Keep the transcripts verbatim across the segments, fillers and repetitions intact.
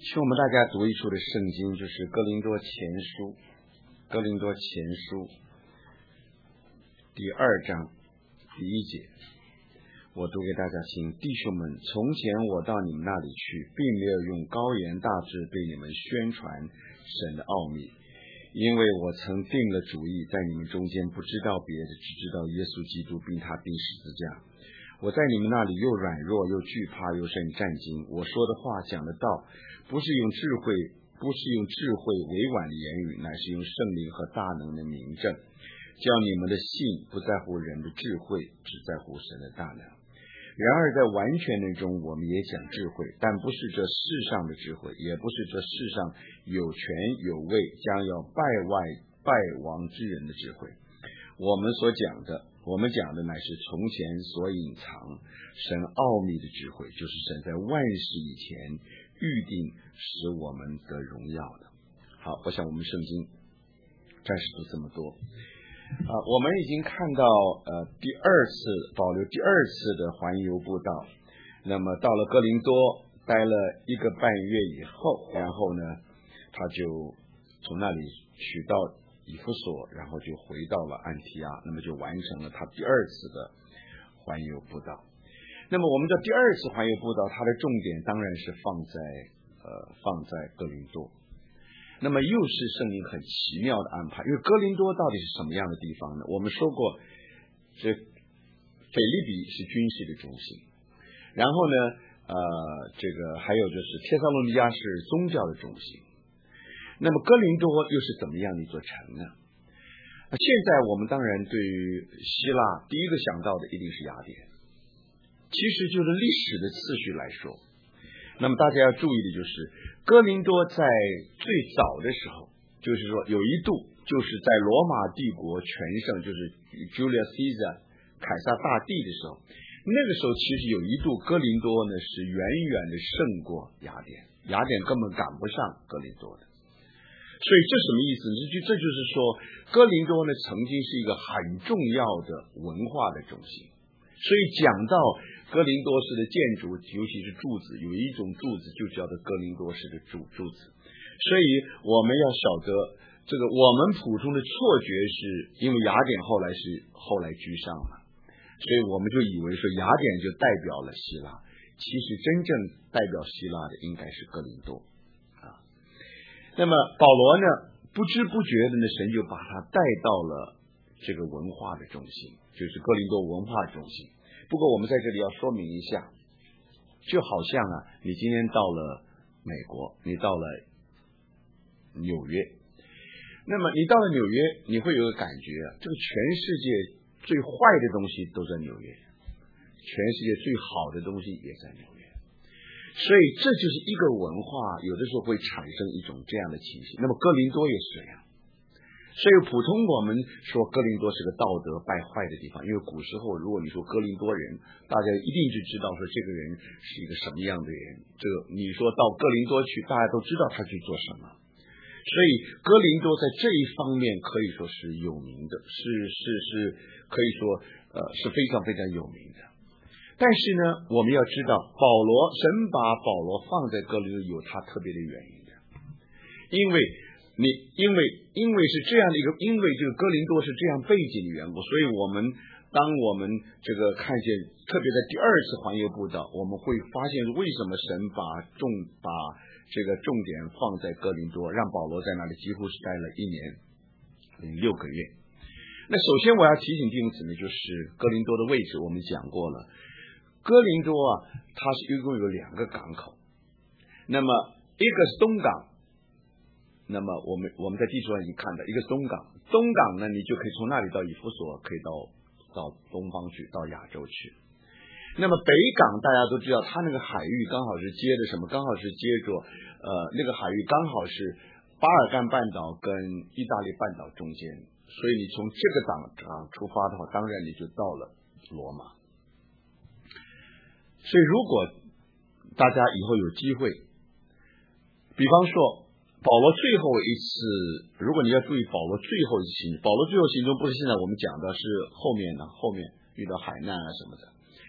请我们大家读一处的圣经，就是哥林多前书，哥林多前书第二章第一节，我读给大家听。弟兄们，从前我到你们那里去，并没有用高言大志对你们宣传神的奥秘，因为我曾定了主意，在你们中间不知道别的，只知道耶稣基督并他钉十字架。我在你们那里又软弱又惧怕又甚战惊，我说的话讲的道，不是用智慧不是用智慧委婉的言语，乃是用圣灵和大能的明证，叫你们的信不在乎人的智慧，只在乎神的大能。然而在完全人中，我们也讲智慧，但不是这世上的智慧，也不是这世上有权有位将要败外败亡之人的智慧。我们所讲的我们讲的乃是从前所隐藏神奥秘的智慧，就是神在万事以前预定使我们得荣耀的。好，我想我们圣经暂时读这么多。啊，我们已经看到呃第二次保留第二次的环游布道，那么到了哥林多待了一个半月以后，然后呢他就从那里取到以弗所，然后就回到了安提阿，那么就完成了他第二次的环游布道。那么我们的第二次环游布道，它的重点当然是放在呃放在哥林多。那么又是圣灵很奇妙的安排，因为哥林多到底是什么样的地方呢？我们说过，这腓立比是军事的中心，然后呢，呃，这个还有就是帖撒罗尼迦是宗教的中心。那么哥林多又是怎么样的一座城呢？现在我们当然对于希腊第一个想到的一定是雅典，其实就是历史的次序来说。那么大家要注意的就是哥林多在最早的时候，就是说有一度就是在罗马帝国全盛，就是 Julius Caesar 凯撒大帝的时候，那个时候其实有一度哥林多呢是远远的胜过雅典，雅典根本赶不上哥林多的。所以这什么意思呢？这就是说哥林多呢曾经是一个很重要的文化的中心。所以讲到哥林多式的建筑，尤其是柱子，有一种柱子就叫做哥林多式的柱柱子。所以我们要晓得，这个我们普通的错觉是因为雅典后来是后来居上了，所以我们就以为说雅典就代表了希腊，其实真正代表希腊的应该是哥林多啊。那么保罗呢，不知不觉的呢，神就把他带到了这个文化的中心，就是哥林多文化中心。不过我们在这里要说明一下，就好像啊，你今天到了美国，你到了纽约，那么你到了纽约，你会有个感觉啊，这个全世界最坏的东西都在纽约，全世界最好的东西也在纽约，所以这就是一个文化，有的时候会产生一种这样的情形。那么哥林多也是这样。所以普通我们说哥林多是个道德败坏的地方，因为古时候如果你说哥林多人，大家一定就知道说这个人是一个什么样的人，这个你说到哥林多去，大家都知道他去做什么。所以哥林多在这一方面可以说是有名的，是是是可以说呃是非常非常有名的。但是呢，我们要知道保罗神把保罗放在哥林多有他特别的原因的，因为你因为因为是这样的一个，因为这个哥林多是这样背景的缘故，所以我们当我们这个看见，特别在第二次环游布道，我们会发现为什么神把重把这个重点放在哥林多，让保罗在那里几乎是待了一年零六个月。那首先我要提醒弟兄姊妹，就是哥林多的位置我们讲过了，哥林多啊，它是一共有两个港口，那么一个是东港。那么我们我们在地图上已经看到一个东港，东港呢，你就可以从那里到以弗所，可以到到东方去，到亚洲去。那么北港大家都知道，它那个海域刚好是接着什么？刚好是接着呃那个海域刚好是巴尔干半岛跟意大利半岛中间，所以你从这个港港出发的话，当然你就到了罗马。所以如果大家以后有机会，比方说保罗最后一次，如果你要注意保罗最后一次行，保罗最后行动不是现在我们讲的，是后面的后面遇到海难啊什么的。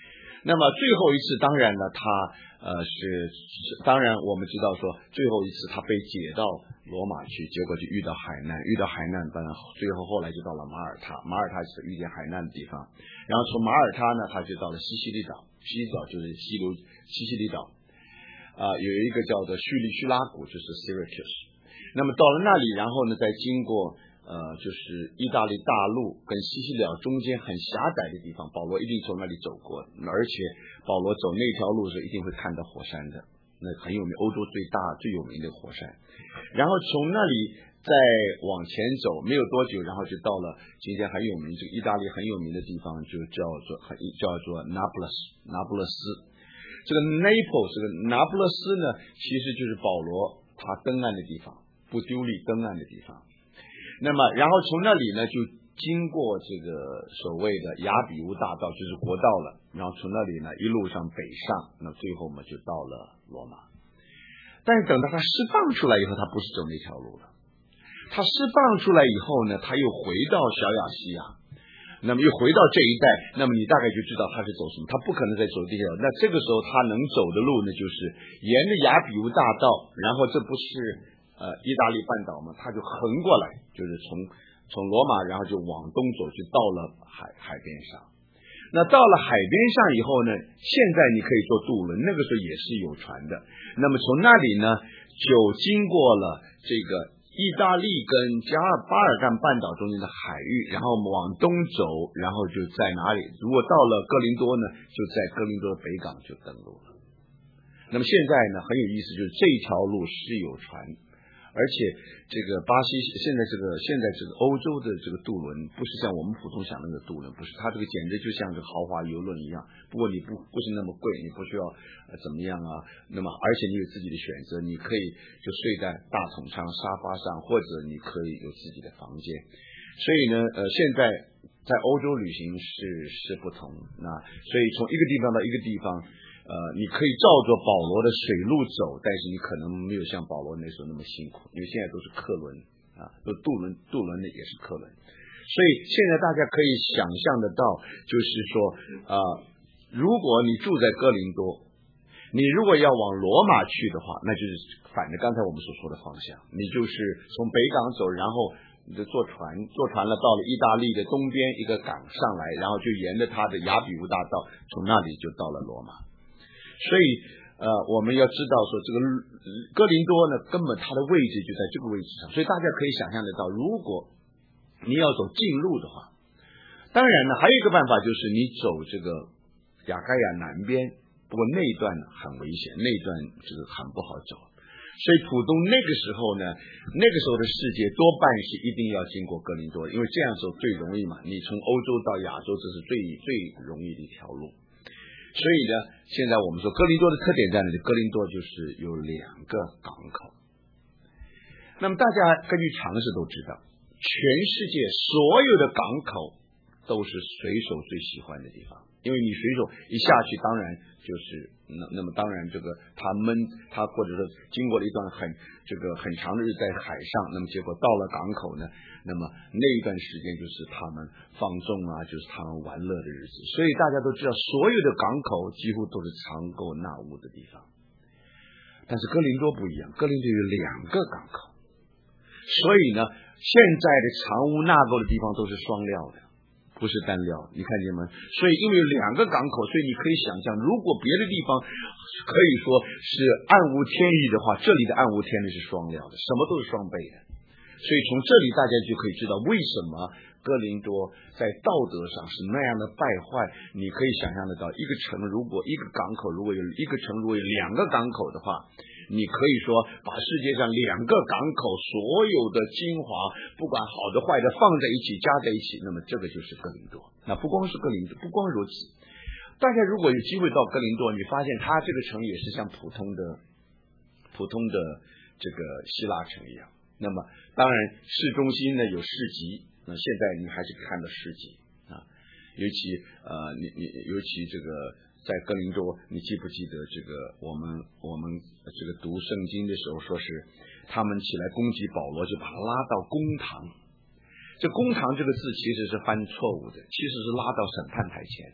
那么最后一次，当然呢，他呃是当然我们知道说，最后一次他被解到罗马去，结果就遇到海难，遇到海难，当然最后后来就到了马耳他，马耳他是遇见海难的地方。然后从马耳他呢，他就到了西西里岛，西西里岛就是西流西西里岛，啊、呃，有一个叫做叙利叙拉古，就是 Syracuse。那么到了那里，然后呢，再经过。呃，就是意大利大陆跟西西里岛中间很狭窄的地方，保罗一定从那里走过，而且保罗走那条路是一定会看到火山的，那很有名，欧洲最大最有名的火山。然后从那里再往前走，没有多久，然后就到了今天很有名，这个意大利很有名的地方，就叫做很叫做那不勒斯，那不勒斯。这个 Naples 这个那不勒斯呢，其实就是保罗他登岸的地方，不丢利登岸的地方。那么然后从那里呢就经过这个所谓的雅比乌大道，就是国道了，然后从那里呢一路上北上，那最后嘛就到了罗马。但是等到他释放出来以后，他不是走那条路了，他释放出来以后呢，他又回到小亚细亚，那么又回到这一带，那么你大概就知道他是走什么，他不可能再走这条。那这个时候他能走的路呢，就是沿着雅比乌大道，然后这不是呃，意大利半岛嘛，他就横过来，就是从从罗马，然后就往东走，就到了海海边上。那到了海边上以后呢，现在你可以坐渡轮，那个时候也是有船的。那么从那里呢，就经过了这个意大利跟加尔巴尔干半岛中间的海域，然后往东走，然后就在哪里？如果到了哥林多呢，就在哥林多的北港就登陆了。那么现在呢，很有意思，就是这条路是有船。而且这个巴西现在这个现在这个欧洲的这个渡轮不是像我们普通想的那个渡轮，不是，它这个简直就像这个豪华游轮一样。不过你不不是那么贵，你不需要、呃、怎么样啊？那么而且你有自己的选择，你可以就睡在大统舱沙发上，或者你可以有自己的房间。所以呢，呃，现在在欧洲旅行是是不同，那所以从一个地方到一个地方。呃，你可以照着保罗的水路走，但是你可能没有像保罗那时候那么辛苦，因为现在都是客轮啊，都渡轮，渡轮的也是客轮，所以现在大家可以想象得到，就是说，呃，如果你住在哥林多，你如果要往罗马去的话，那就是反着刚才我们所说的方向，你就是从北港走，然后你就坐船，坐船了到了意大利的东边一个港上来，然后就沿着它的雅比乌大道，从那里就到了罗马。所以呃，我们要知道说这个哥林多呢，根本它的位置就在这个位置上，所以大家可以想象得到，如果你要走近路的话，当然呢还有一个办法就是你走这个亚该亚南边，不过那一段很危险，那一段这个很不好走，所以普通那个时候呢，那个时候的世界多半是一定要经过哥林多，因为这样走最容易嘛，你从欧洲到亚洲这是最最容易的一条路。所以呢，现在我们说哥林多的特点在哪里？哥林多就是有两个港口。那么大家根据常识都知道，全世界所有的港口都是水手最喜欢的地方，因为你水手一下去，当然就是那那么当然这个他闷他或者说经过了一段很这个很长的日在海上，那么结果到了港口呢，那么那一段时间就是他们放纵啊，就是他们玩乐的日子。所以大家都知道，所有的港口几乎都是藏垢纳污的地方。但是哥林多不一样，哥林多有两个港口，所以呢，现在的藏污纳垢的地方都是双料的，不是单料，你看见吗？所以因为有两个港口，所以你可以想象，如果别的地方可以说是暗无天日的话，这里的暗无天日是双料的，什么都是双倍的。所以从这里大家就可以知道为什么哥林多在道德上是那样的败坏。你可以想象得到，一个城如果一个港口如果有一个城如果有两个港口的话，你可以说把世界上两个港口所有的精华，不管好的坏的放在一起加在一起，那么这个就是哥林多。那不光是哥林多，不光如此，大家如果有机会到哥林多，你发现它这个城也是像普通的普通的这个希腊城一样。那么当然市中心呢有市集，那现在你还是看到市集啊，尤其呃你你尤其这个在哥林多，你记不记得这个我们我们这个读圣经的时候，说是他们起来攻击保罗，就把他拉到公堂。这公堂这个字其实是翻错误的，其实是拉到审判台前。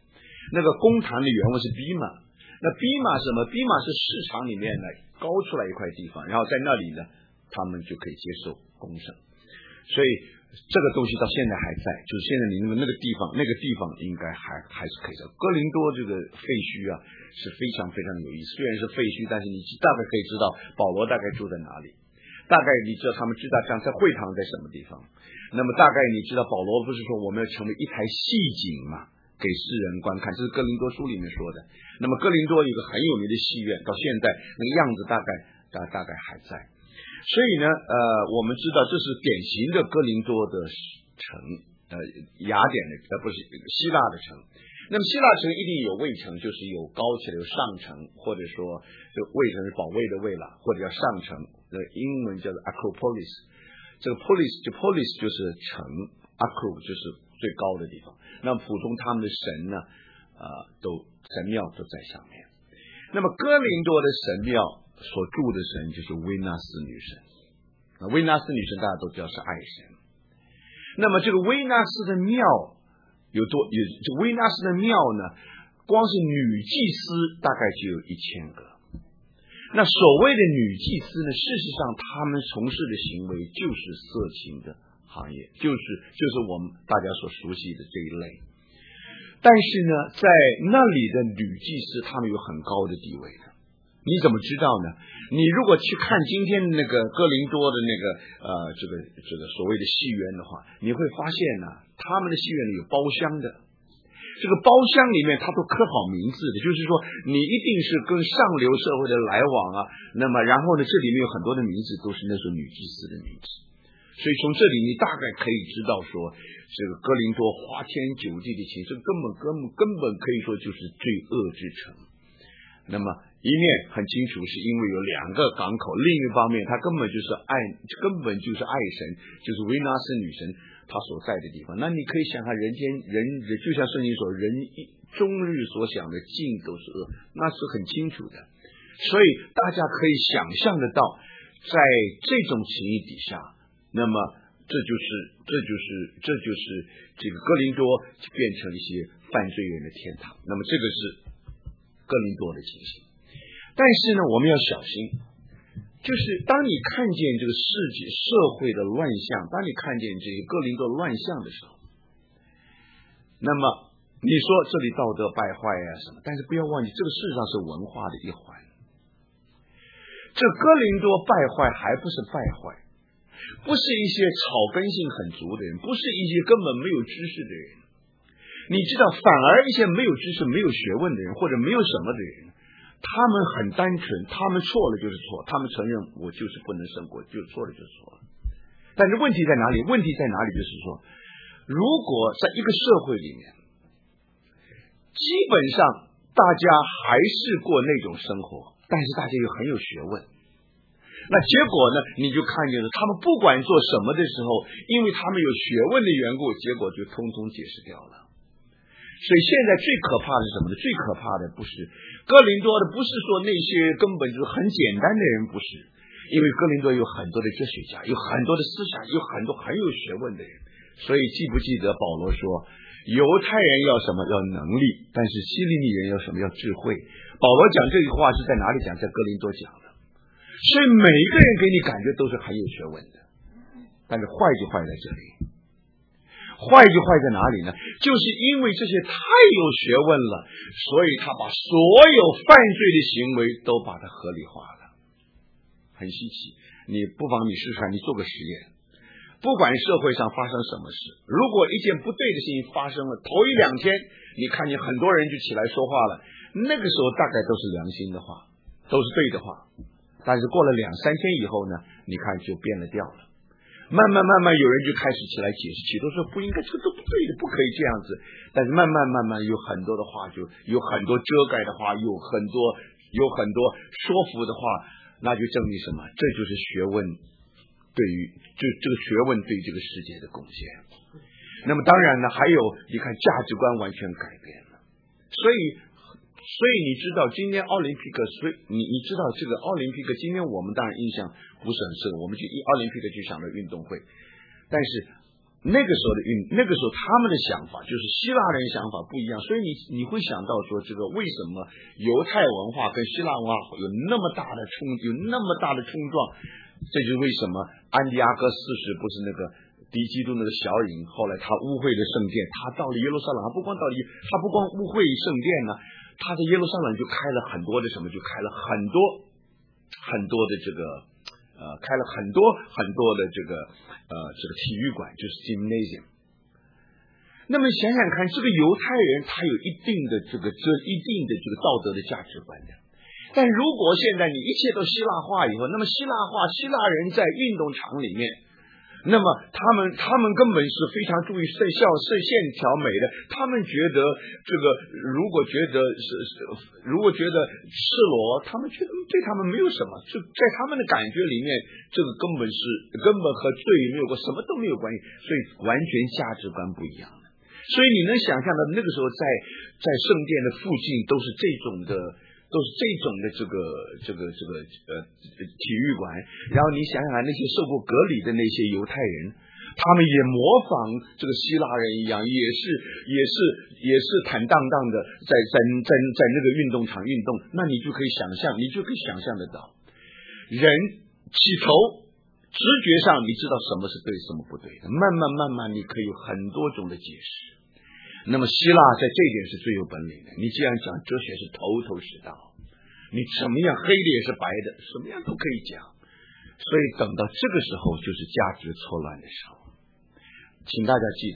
那个公坛的原文是 bima， 那 bima 是什么 ？bima 是市场里面呢高出来一块地方，然后在那里呢，他们就可以接受公圣。所以这个东西到现在还在，就是现在你那个那个地方，那个地方应该还还是可以的。哥林多这个废墟啊是非常非常有意思，虽然是废墟，但是你大概可以知道保罗大概住在哪里，大概你知道他们知道像在会堂在什么地方，那么大概你知道保罗不是说我们要成为一台戏景嘛，给世人观看，这是哥林多书里面说的。那么哥林多有一个很有名的戏院，到现在那个样子大概大大概还在。所以呢，呃，我们知道这是典型的哥林多的城，呃，雅典的，呃，不是希腊的城。那么希腊城一定有卫城，就是有高起来有上城，或者说这卫城是保卫的卫了，或者叫上城，呃，英文叫做 acropolis。这个 polis 就 polis 就是城 ，acro 就是最高的地方。那么普通他们的神呢，呃，都神庙都在上面。那么哥林多的神庙所住的神就是维纳斯女神，维纳斯女神大家都知道是爱神。那么这个维纳斯的庙有多有这维纳斯的庙呢？光是女祭司大概就有一千个。那所谓的女祭司呢，事实上他们从事的行为就是色情的行业，就是就是我们大家所熟悉的这一类。但是呢，在那里的女祭司他们有很高的地位的。你怎么知道呢？你如果去看今天那个哥林多的那个呃这个这个所谓的戏院的话，你会发现呢，他们的戏院里有包厢的，这个包厢里面他都刻好名字的，就是说你一定是跟上流社会的来往啊。那么然后呢，这里面有很多的名字都是那时候女祭司的名字，所以从这里你大概可以知道说，这个哥林多花天酒地的情，这根本根本根本可以说就是罪恶之城。那么一面很清楚是因为有两个港口，另一方面它根本就是爱，根本就是爱神，就是维纳斯女神她所在的地方。那你可以想看人间人就像圣经说，人终日所想的尽都是恶，那是很清楚的。所以大家可以想象得到，在这种情形底下，那么这就是这就是这就是这个哥林多变成一些犯罪人的天堂。那么这个是哥林多的情形。但是呢，我们要小心，就是当你看见这个世界社会的乱象，当你看见这个哥林多乱象的时候，那么你说这里道德败坏啊什么，但是不要忘记，这个事实上是文化的一环。这哥林多败坏还不是败坏，不是一些草根性很足的人，不是一些根本没有知识的人，你知道，反而一些没有知识没有学问的人，或者没有什么的人，他们很单纯，他们错了就是错，他们承认我就是不能胜过，就错了就是错了。但是问题在哪里？问题在哪里？就是说，如果在一个社会里面，基本上大家还是过那种生活，但是大家又很有学问，那结果呢，你就看见了，他们不管做什么的时候，因为他们有学问的缘故，结果就通通解释掉了。所以现在最可怕的是什么呢？最可怕的不是哥林多的，不是说那些根本就是很简单的人，不是，因为哥林多有很多的哲学家，有很多的思想，有很多很有学问的人。所以记不记得保罗说，犹太人要什么？要能力，但是希利尼人要什么？要智慧。保罗讲这句话是在哪里讲？在哥林多讲的。所以每一个人给你感觉都是很有学问的，但是坏就坏在这里。坏就坏在哪里呢？就是因为这些太有学问了，所以他把所有犯罪的行为都把它合理化了，很稀奇。你不妨你试试看，你做个实验，不管社会上发生什么事，如果一件不对的事情发生了，头一两天你看见很多人就起来说话了，那个时候大概都是良心的话，都是对的话。但是过了两三天以后呢，你看就变了调了。慢慢慢慢有人就开始起来解释，起都说不应该，这个都不对的，不可以这样子。但是慢慢慢慢有很多的话，就有很多遮盖的话，有很多有很多说服的话，那就证明什么？这就是学问对于就这个学问对于这个世界的贡献。那么当然呢，还有你看价值观完全改变了，所以所以你知道今天奥林匹克，所以你你知道这个奥林匹克，今天我们当然印象不是很深，我们去奥林匹克就想到运动会，但是那个时候的运，那个时候他们的想法就是希腊人想法不一样，所以你你会想到说，这个为什么犹太文化跟希腊文化有那么大的冲，有那么大的冲撞？这就是为什么安提阿哥四世不是那个敌基督那个小人，后来他污秽了圣殿，他到了耶路撒冷，他不光到了，他不光污秽圣殿呢，他在耶路撒冷就开了很多的什么，就开了很多很多的这个。呃，开了很多很多的这个呃这个体育馆，就是 gymnasium。那么想想看，这个犹太人他有一定的这个这一定的这个道德的价值观的。但如果现在你一切都希腊化以后，那么希腊化希腊人在运动场里面，那么他们他们根本是非常注意色效色线条美的，他们觉得这个如果觉得是是如果觉得赤裸，他们觉得对他们没有什么，就在他们的感觉里面，这个根本是根本和罪没有过什么都没有关系，所以完全价值观不一样的。所以你能想象到那个时候在在圣殿的附近都是这种的。都是这种的这个这个这个呃体育馆，然后你想想看那些受过隔离的那些犹太人，他们也模仿这个希腊人一样，也是也是也是坦荡荡的在在在在那个运动场运动，那你就可以想象，你就可以想象得到，人起头直觉上你知道什么是对什么不对的，慢慢慢慢你可以有很多种的解释。那么希腊在这一点是最有本领的，你既然讲哲学是头头是道，你怎么样黑的也是白的，什么样都可以讲。所以等到这个时候就是价值错乱的时候，请大家记得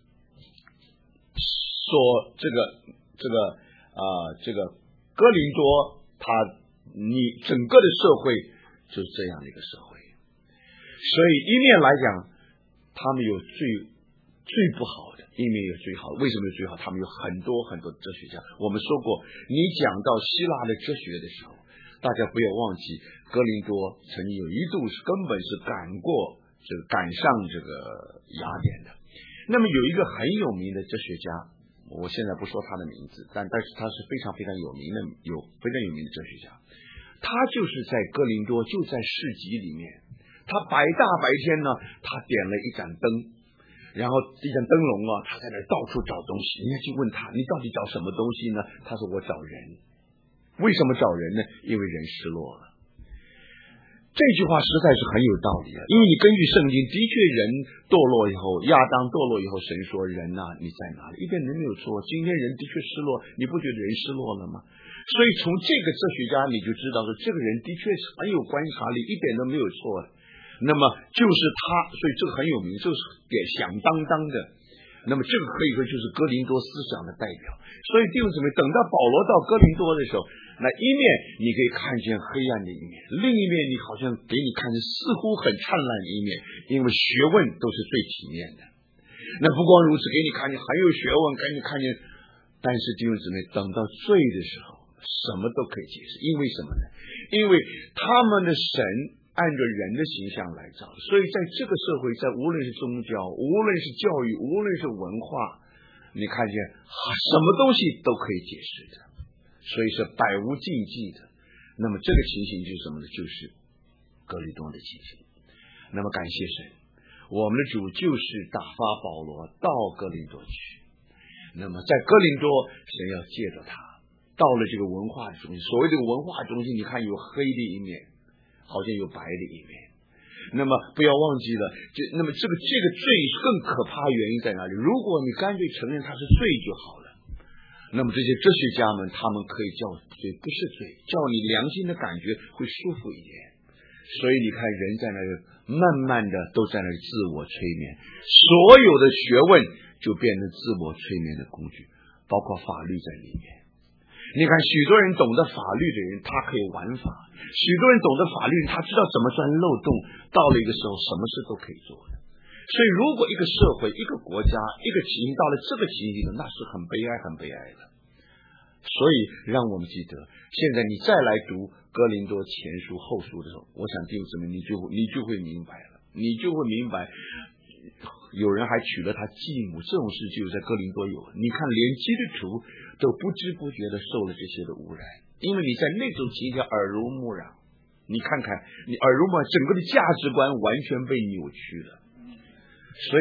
说这个这个啊、呃、这个哥林多他你整个的社会就是这样的一个社会，所以一面来讲他们有最最不好的，一面有最好的。为什么有最好？他们有很多很多哲学家。我们说过，你讲到希腊的哲学的时候，大家不要忘记，哥林多曾经有一度是根本是赶过这个赶上这个雅典的。那么有一个很有名的哲学家，我现在不说他的名字，但但是他是非常非常有名的，有非常有名的哲学家。他就是在哥林多，就在市集里面，他白大白天呢，他点了一盏灯。然后一盏灯笼啊，他在那到处找东西，人家就问他，你到底找什么东西呢？他说我找人。为什么找人呢？因为人失落了。这句话实在是很有道理啊，因为你根据圣经，的确人堕落以后，亚当堕落以后，神说人啊你在哪里？一点人没有错，今天人的确失落，你不觉得人失落了吗？所以从这个哲学家你就知道说，这个人的确是很有观察力，一点都没有错。那么就是他，所以这个很有名，这是点响当当的。那么这个可以说就是哥林多思想的代表。所以弟兄姊妹，等到保罗到哥林多的时候，那一面你可以看见黑暗的一面，另一面你好像给你看见似乎很灿烂的一面，因为学问都是最体面的。那不光如此，给你看见很有学问，给你看见，但是弟兄姊妹，等到罪的时候，什么都可以解释。因为什么呢？因为他们的神按照人的形象来造，所以在这个社会，在无论是宗教，无论是教育，无论是文化，你看见什么东西都可以解释的，所以是百无禁忌的。那么这个情形就是什么呢？就是哥林多的情形。那么感谢神，我们的主就是打发保罗到哥林多去。那么在哥林多，神要借着他到了这个文化中心。所谓这个文化中心，你看有黑的一面，好像有白的一面。那么不要忘记了，这那么这个这个罪更可怕原因在哪里？如果你干脆承认它是罪就好了，那么这些哲学家们他们可以叫罪不是罪，叫你良心的感觉会舒服一点。所以你看人在那里慢慢的都在那里自我催眠，所有的学问就变成自我催眠的工具，包括法律在里面。你看许多人懂得法律的人，他可以玩法，许多人懂得法律，他知道怎么钻漏洞，到了一个时候什么事都可以做的。所以如果一个社会，一个国家，一个情形到了这个情形，那是很悲哀很悲哀的。所以让我们记得，现在你再来读哥林多前书后书的时候，我想弟兄姊妹，你就你就会明白了，你就会明白有人还娶了他继母，这种事就在哥林多有。你看连基督徒都不知不觉的受了这些的污染，因为你在那种情况耳濡目染，你看看你耳濡目染，整个的价值观完全被扭曲了。所以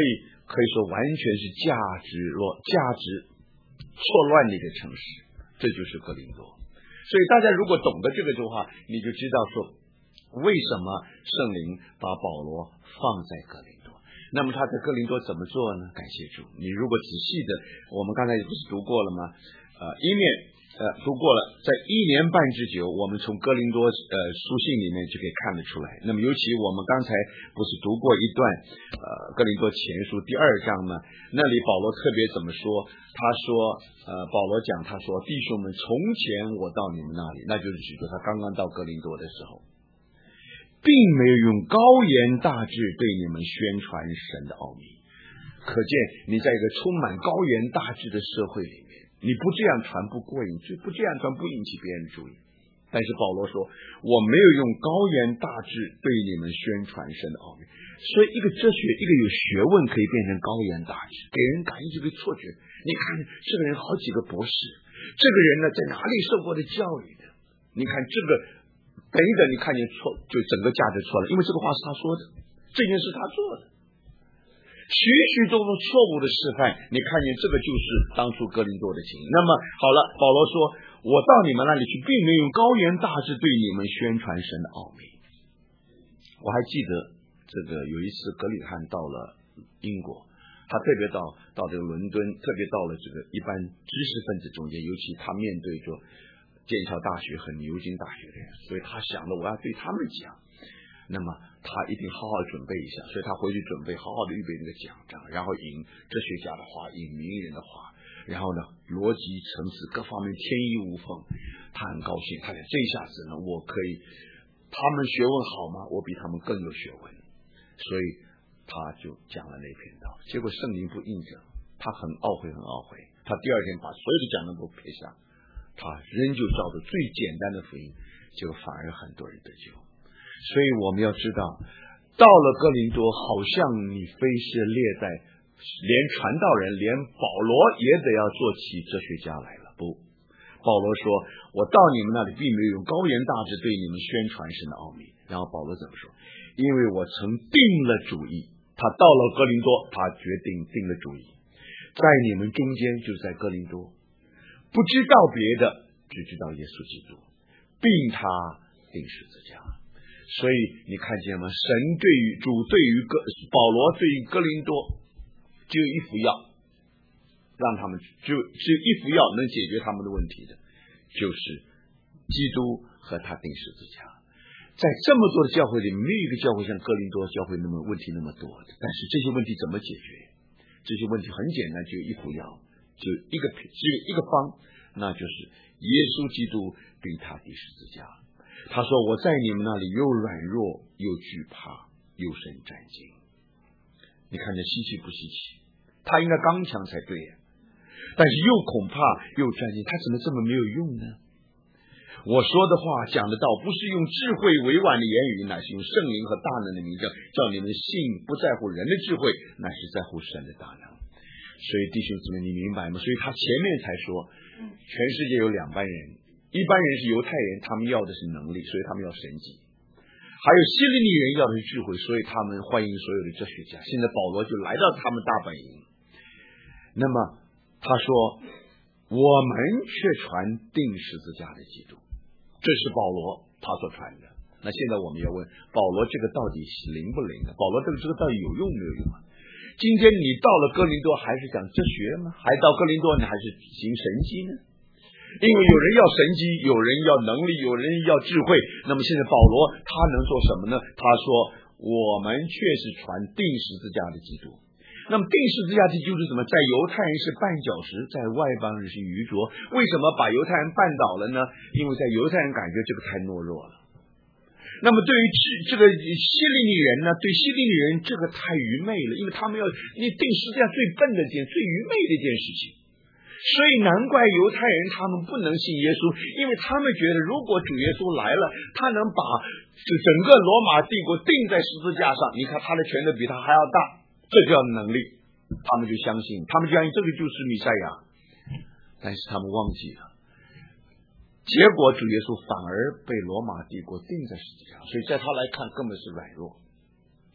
可以说完全是价值落价值错乱的一个城市，这就是哥林多。所以大家如果懂得这个的话，你就知道说为什么圣灵把保罗放在哥林多。那么他在哥林多怎么做呢？感谢主，你如果仔细的，我们刚才不是读过了吗？呃，一面呃读过了，在一年半之久，我们从哥林多呃书信里面就可以看得出来。那么尤其我们刚才不是读过一段呃哥林多前书第二章呢？那里保罗特别怎么说？他说呃保罗讲他说弟兄们，从前我到你们那里，那就是指着他刚刚到哥林多的时候，并没有用高言大志对你们宣传神的奥秘。可见你在一个充满高言大志的社会里面，你不这样传不过瘾，就不这样传不引起别人注意。但是保罗说，我没有用高言大志对你们宣传神的奥秘。所以一个哲学，一个有学问可以变成高言大志，给人感应这个错觉。你看这个人好几个博士，这个人呢在哪里受过的教育的，你看这个等一等，你看见错，就整个价值错了，因为这个话是他说的，这件事他做的，许许多多错误的示范，你看见这个就是当初哥林多的情形。那么好了，保罗说，我到你们那里去，并没有用高言大志对你们宣传神的奥秘。我还记得这个有一次格里汉到了英国，他特别到到这个伦敦，特别到了这个一般知识分子中间，尤其他面对着剑桥大学和牛津大学的人，所以他想了我要对他们讲，那么他一定好好准备一下，所以他回去准备好好的预备那个讲章，然后引哲学家的话，引名人的话，然后呢逻辑层次各方面天衣无缝。他很高兴，他想这下子呢我可以，他们学问好吗？我比他们更有学问，所以他就讲了那篇道。结果圣灵不应着，他很懊悔很懊悔，他第二天把所有的讲章都撇下，他仍旧照着最简单的福音，结果反而很多人得救。所以我们要知道，到了哥林多，好像你非是列在连传道人连保罗也得要做起哲学家来了。不，保罗说，我到你们那里并没有用高言大志对你们宣传神的奥秘。然后保罗怎么说？因为我曾定了主意。他到了哥林多，他决定定了主意，在你们中间，就是在哥林多，不知道别的，只知道耶稣基督，并他定十字架。所以你看见吗？神对于主对于哥保罗对于哥林多只有一副药，让他们只有只有一副药能解决他们的问题的，就是基督和他定十字架。在这么多的教会里，没有一个教会像哥林多教会那么问题那么多的。但是这些问题怎么解决？这些问题很简单，只有一副药，就一个只有一个方，那就是耶稣基督并他定十字架。他说，我在你们那里又软弱又惧怕又甚战兢。你看这稀奇不稀奇？他应该刚强才对呀，但是又恐怕又战兢，他怎么这么没有用呢？我说的话讲的道，不是用智慧委婉的言语，乃是用圣灵和大能的名证，叫你们信不在乎人的智慧，乃是在乎神的大能。所以弟兄姊妹，你明白吗？所以他前面才说，全世界有两班人，一般人是犹太人，他们要的是能力，所以他们要神迹；还有希利尼人要的是智慧，所以他们欢迎所有的哲学家。现在保罗就来到他们大本营，那么他说，我们却传定十字架的基督。这是保罗他所传的。那现在我们要问，保罗这个到底是灵不灵的？保罗这个这个到底有用没有用啊？今天你到了哥林多还是讲哲学吗？还到哥林多你还是行神迹呢？因为有人要神迹，有人要能力，有人要智慧。那么现在保罗他能做什么呢？他说，我们却是传定十字架的基督。那么定十字架的基督是什么？在犹太人是绊脚石，在外邦人是愚拙。为什么把犹太人绊倒了呢？因为在犹太人感觉这个太懦弱了。那么对于这个希利尼人呢，对希利尼人这个太愚昧了，因为他们要你定十字架最笨的一件、最愚昧的一件事情。所以难怪犹太人他们不能信耶稣，因为他们觉得如果主耶稣来了，他能把整个罗马帝国钉在十字架上，你看他的权力比他还要大，这叫能力，他们就相信，他们就相信这个就是弥赛亚。但是他们忘记了，结果主耶稣反而被罗马帝国钉在十字架，所以在他来看根本是软弱。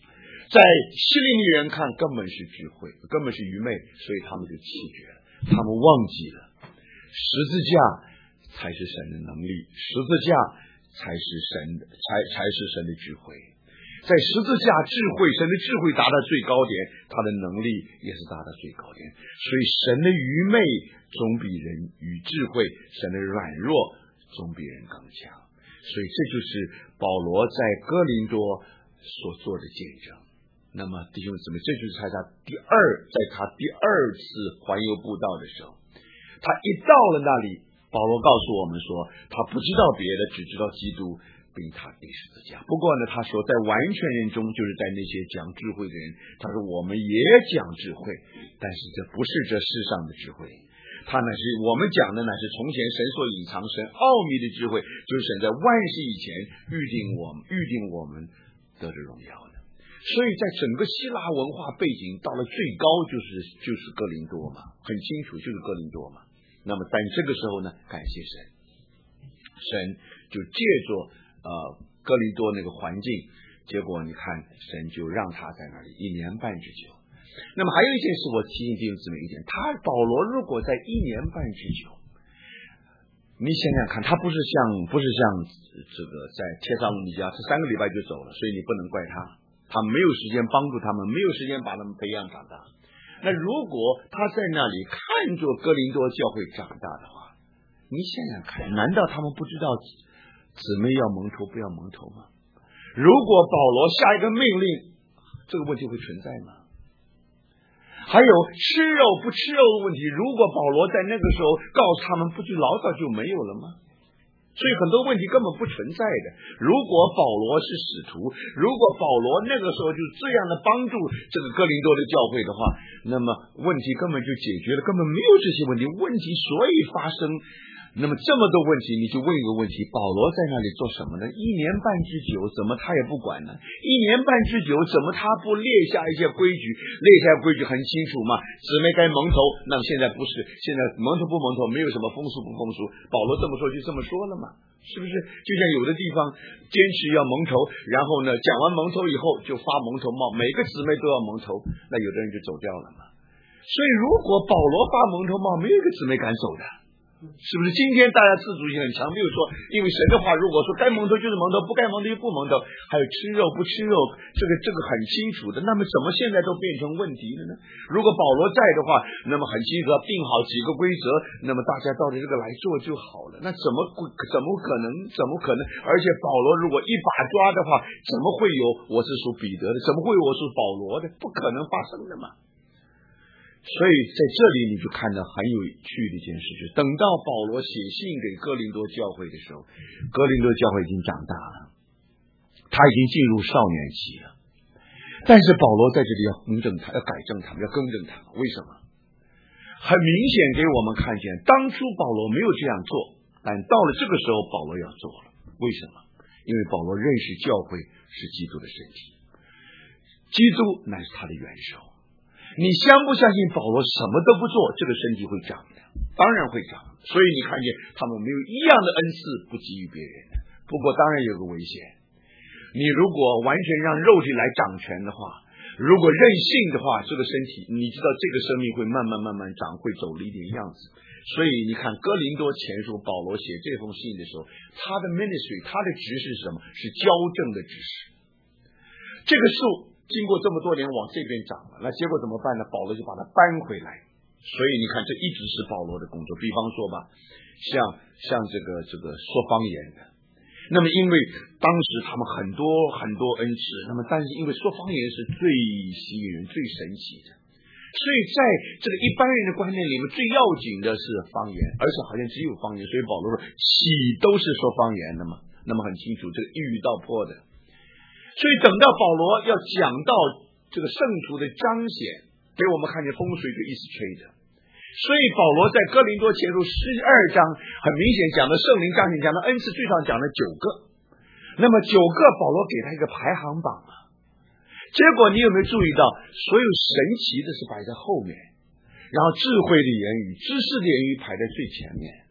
在希利尼人看根本是智慧，根本是愚昧，所以他们就弃绝了，他们忘记了十字架才是神的能力，十字架才是神的才才是神的智慧。在十字架智慧，神的智慧达到最高点，他的能力也是达到最高点。所以神的愚昧总比人与智慧，神的软弱总比人更强。所以这就是保罗在哥林多所做的见证。那么弟兄姊妹，这就是他第二在他第二次环游布道的时候，他一到了那里，保罗告诉我们说，他不知道别的，只知道基督并他钉十字架。不过呢，他说在完全人中，就是在那些讲智慧的人，他说我们也讲智慧，但是这不是这世上的智慧，他乃是我们讲的乃是从前神所隐藏神奥秘的智慧，就是神在万世以前预定我们预定我们得着荣耀的。所以在整个希腊文化背景到了最高，就是就是哥林多嘛，很清楚就是哥林多嘛。那么在这个时候呢，感谢神，神就借着呃哥林多那个环境，结果你看神就让他在那里一年半之久。那么还有一件事我提醒弟兄姊妹一点，他保罗如果在一年半之久，你想想看，他不是像不是像这个在帖撒罗尼迦，他三个礼拜就走了，所以你不能怪他，他没有时间帮助他们，没有时间把他们培养长大。那如果他在那里看着哥林多教会长大的话，你想想看，难道他们不知道姊妹要蒙头不要蒙头吗？如果保罗下一个命令，这个问题会存在吗？还有吃肉不吃肉的问题，如果保罗在那个时候告诉他们，不就老早就没有了吗？所以很多问题根本不存在的。如果保罗是使徒，如果保罗那个时候就这样的帮助这个哥林多的教会的话，那么问题根本就解决了，根本没有这些问题。问题所以发生，那么这么多问题，你就问一个问题，保罗在那里做什么呢？一年半之久，怎么他也不管呢？一年半之久，怎么他不列下一些规矩？列下规矩很清楚嘛，姊妹该蒙头，那么现在不是，现在蒙头不蒙头，没有什么风俗不风俗，保罗这么说就这么说了嘛，是不是？就像有的地方坚持要蒙头，然后呢，讲完蒙头以后就发蒙头帽，每个姊妹都要蒙头，那有的人就走掉了嘛。所以如果保罗发蒙头帽，没有一个姊妹敢走的。是不是今天大家自主性很强？没有说，因为神的话，如果说该蒙头就是蒙头，不该蒙头就不蒙头。还有吃肉不吃肉，这个这个很清楚的。那么怎么现在都变成问题了呢？如果保罗在的话，那么很清楚定好几个规则，那么大家照着这个来做就好了。那怎么怎么可能？怎么可能？而且保罗如果一把抓的话，怎么会有我是属彼得的？怎么会有我属保罗的？不可能发生的嘛。所以在这里你就看到很有趣的一件事，就是等到保罗写信给哥林多教会的时候，哥林多教会已经长大了，他已经进入少年期了。但是保罗在这里要更正他，要改正他们，要更正他们。为什么？很明显给我们看见，当初保罗没有这样做，但到了这个时候保罗要做了。为什么？因为保罗认识教会是基督的身体，基督乃是他的元首。你相不相信保罗什么都不做，这个身体会长的？当然会长。所以你看见他们没有一样的恩赐不给予别人的。不过当然有个危险，你如果完全让肉体来掌权的话，如果任性的话，这个身体你知道这个生命会慢慢慢慢长，会走了一点样子。所以你看哥林多前书保罗写这封信的时候，他的 ministry 他的职是什么？是矫正的职事。这个树经过这么多年往这边长了，那结果怎么办呢？保罗就把它搬回来。所以你看这一直是保罗的工作。比方说吧，像像这个这个说方言的，那么因为当时他们很多很多恩赐，那么但是因为说方言是最吸引人最神奇的，所以在这个一般人的观念里面最要紧的是方言，而且好像只有方言，所以保罗说起都是说方言的嘛，那么很清楚这个一语道破的。所以等到保罗要讲到这个圣徒的彰显，给我们看见风水就一直吹着。所以保罗在哥林多前书十二章很明显讲的圣灵彰显，讲的恩赐最少讲了九个，那么九个保罗给他一个排行榜啊。结果你有没有注意到，所有神奇的是摆在后面，然后智慧的言语、知识的言语排在最前面，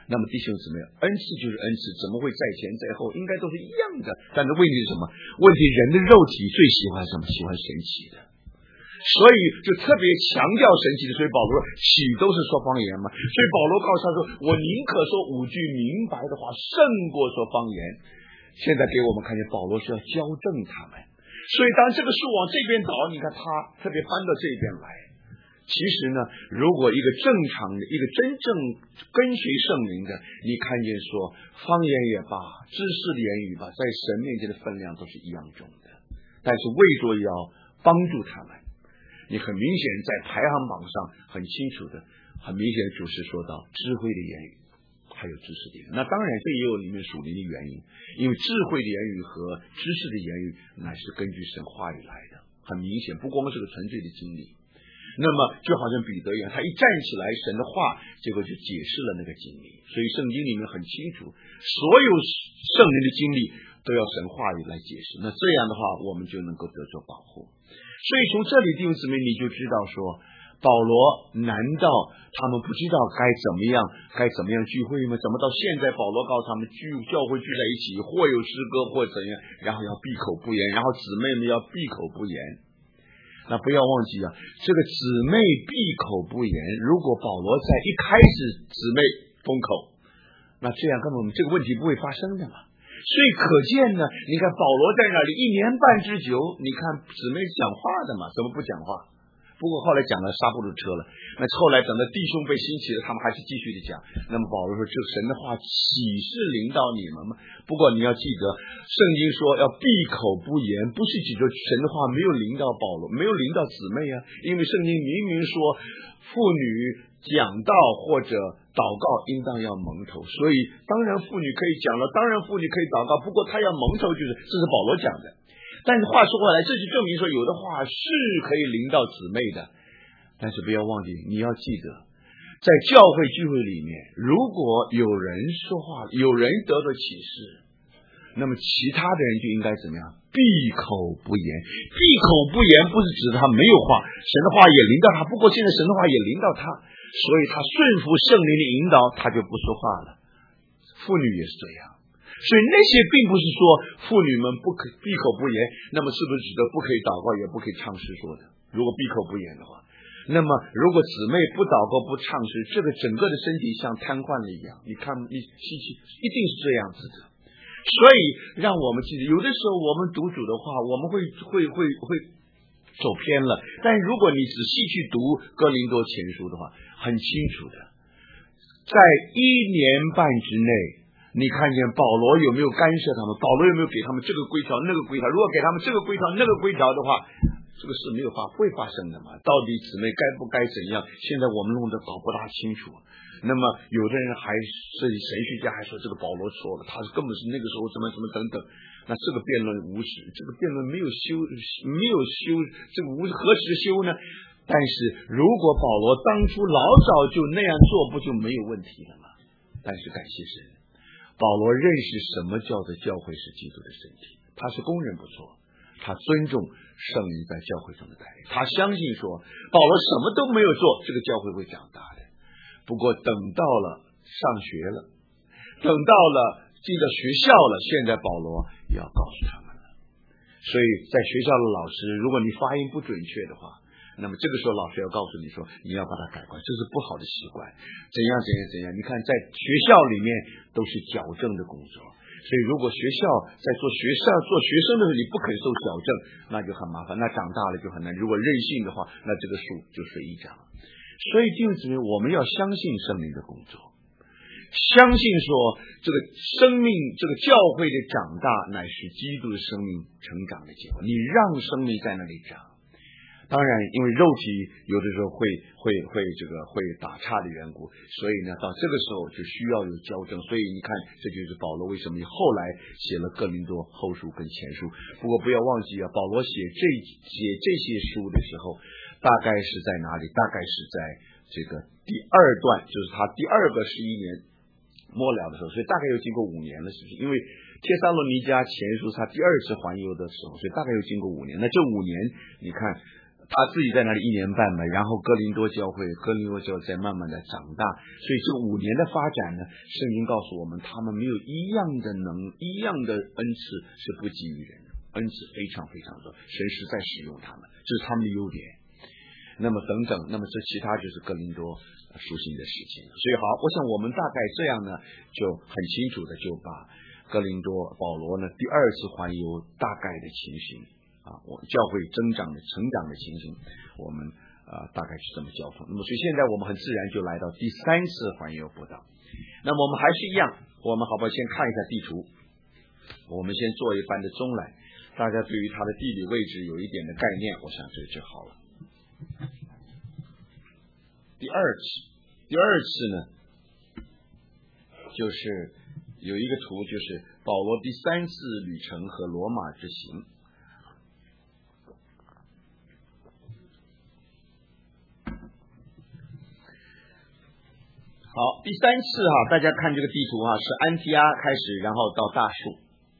那么弟兄姊妹，恩赐就是恩赐，怎么会在前在后？应该都是一样的。但是问题是什么？问题人的肉体最喜欢什么？喜欢神奇的，所以就特别强调神奇的。所以保罗说岂都是说方言嘛？所以保罗告诉他说，我宁可说五句明白的话，胜过说方言。现在给我们看见保罗是要矫正他们，所以当这个树往这边倒，你看他特别搬到这边来。其实呢，如果一个正常的一个真正跟随圣灵的，你看见说方言也罢，知识的言语吧，在神面前的分量都是一样重的。但是为着要帮助他们，你很明显在排行榜上很清楚的，很明显主是说到智慧的言语还有知识的言语。那当然这也有里面属灵的原因，因为智慧的言语和知识的言语乃是根据神话语来的，很明显不光是个纯粹的经历。那么就好像彼得一样，他一站起来，神的话结果就解释了那个经历。所以圣经里面很清楚，所有圣灵的经历都要神话语来解释。那这样的话，我们就能够得着保护。所以从这里弟兄姊妹，你就知道说，保罗难道他们不知道该怎么样该怎么样聚会吗？怎么到现在保罗告诉他们聚教会聚在一起，或有诗歌或怎样，然后要闭口不言，然后姊妹们要闭口不言。那不要忘记啊，这个姊妹闭口不言，如果保罗在一开始姊妹封口，那这样根本这个问题不会发生的嘛。所以可见呢，你看保罗在那里一年半之久，你看姊妹讲话的嘛，怎么不讲话？不过后来讲了刹不住车了。那后来等到弟兄被兴起了，他们还是继续的讲。那么保罗说，这神的话岂是临到你们吗？不过你要记得，圣经说要闭口不言，不是指着神的话没有临到保罗，没有临到姊妹啊。因为圣经明明说妇女讲道或者祷告应当要蒙头，所以当然妇女可以讲了，当然妇女可以祷告，不过她要蒙头，就是这是保罗讲的。但是话说回来，这就证明说有的话是可以临到姊妹的。但是不要忘记，你要记得，在教会聚会里面，如果有人说话，有人得到启示，那么其他的人就应该怎么样？闭口不言。闭口不言不是指他没有话，神的话也临到他，不过现在神的话也临到他，所以他顺服圣灵的引导，他就不说话了。妇女也是这样。所以那些并不是说妇女们不可闭口不言，那么是不是指的不可以祷告也不可以唱诗说的？如果闭口不言的话，那么如果姊妹不祷告不唱诗，这个整个的身体像瘫痪了一样，你看你稀奇，一定是这样子的。所以让我们记得，有的时候我们读主的话，我们会会会会走偏了。但如果你仔细去读哥林多前书的话，很清楚的，在一年半之内，你看见保罗有没有干涉他们？保罗有没有给他们这个规条那个规条？如果给他们这个规条那个规条的话，这个事没有发会发生的嘛？到底姊妹该不该怎样？现在我们弄得搞不大清楚。那么有的人还是神学家还说这个保罗说了，他是根本是那个时候怎么怎么等等。那这个辩论无实，这个辩论没有修，没有修，这个无何时修呢？但是如果保罗当初老早就那样做，不就没有问题了吗？但是感谢神，保罗认识什么叫做教会是基督的身体，他是工人不错，他尊重圣灵在教会中的带领，他相信说保罗什么都没有做，这个教会会长大的。不过等到了上学了，等到了进到学校了，现在保罗也要告诉他们了。所以在学校的老师，如果你发音不准确的话，那么这个时候老师要告诉你说，你要把它改过来，这是不好的习惯，怎样怎样怎样。你看在学校里面都是矫正的工作，所以如果学校在做学校做学生的时候你不肯受矫正，那就很麻烦，那长大了就很难。如果任性的话，那这个树就随意长。所以弟兄姊妹，我们要相信圣灵的工作，相信说这个生命这个教会的长大乃是基督的生命成长的结果，你让生命在那里长。当然因为肉体有的时候会会会这个会打岔的缘故，所以呢到这个时候就需要有矫正。所以你看这就是保罗为什么后来写了哥林多后书跟前书。不过不要忘记啊，保罗写这写这些书的时候大概是在哪里？大概是在这个第二段，就是他第二个十一年末了的时候，所以大概又经过五年了，是不是？因为帖撒罗尼迦前书他第二次环游的时候，所以大概又经过五年。那这五年你看他自己在那里一年半嘛，然后哥林多教会，哥林多教会在慢慢的长大，所以这五年的发展呢，圣经告诉我们，他们没有一样的能，一样的恩赐是不给予人的，恩赐非常非常多，神实在使用他们，这是他们的优点。那么等等，那么这其他就是哥林多书信的事情。所以好，我想我们大概这样呢，就很清楚的就把哥林多保罗呢第二次环游大概的情形啊，我教会增长的成长的情形，我们啊、呃、大概是这么交锋。那么所以现在我们很自然就来到第三次环游布道。那么我们还是一样，我们好不好先看一下地图？我们先做一番的中来，大家对于它的地理位置有一点的概念，我想这就好了。第二次，第二次呢，就是有一个图，就是保罗第三次旅程和罗马之行。好，第三次哈，大家看这个地图哈，是安提阿开始，然后到大树，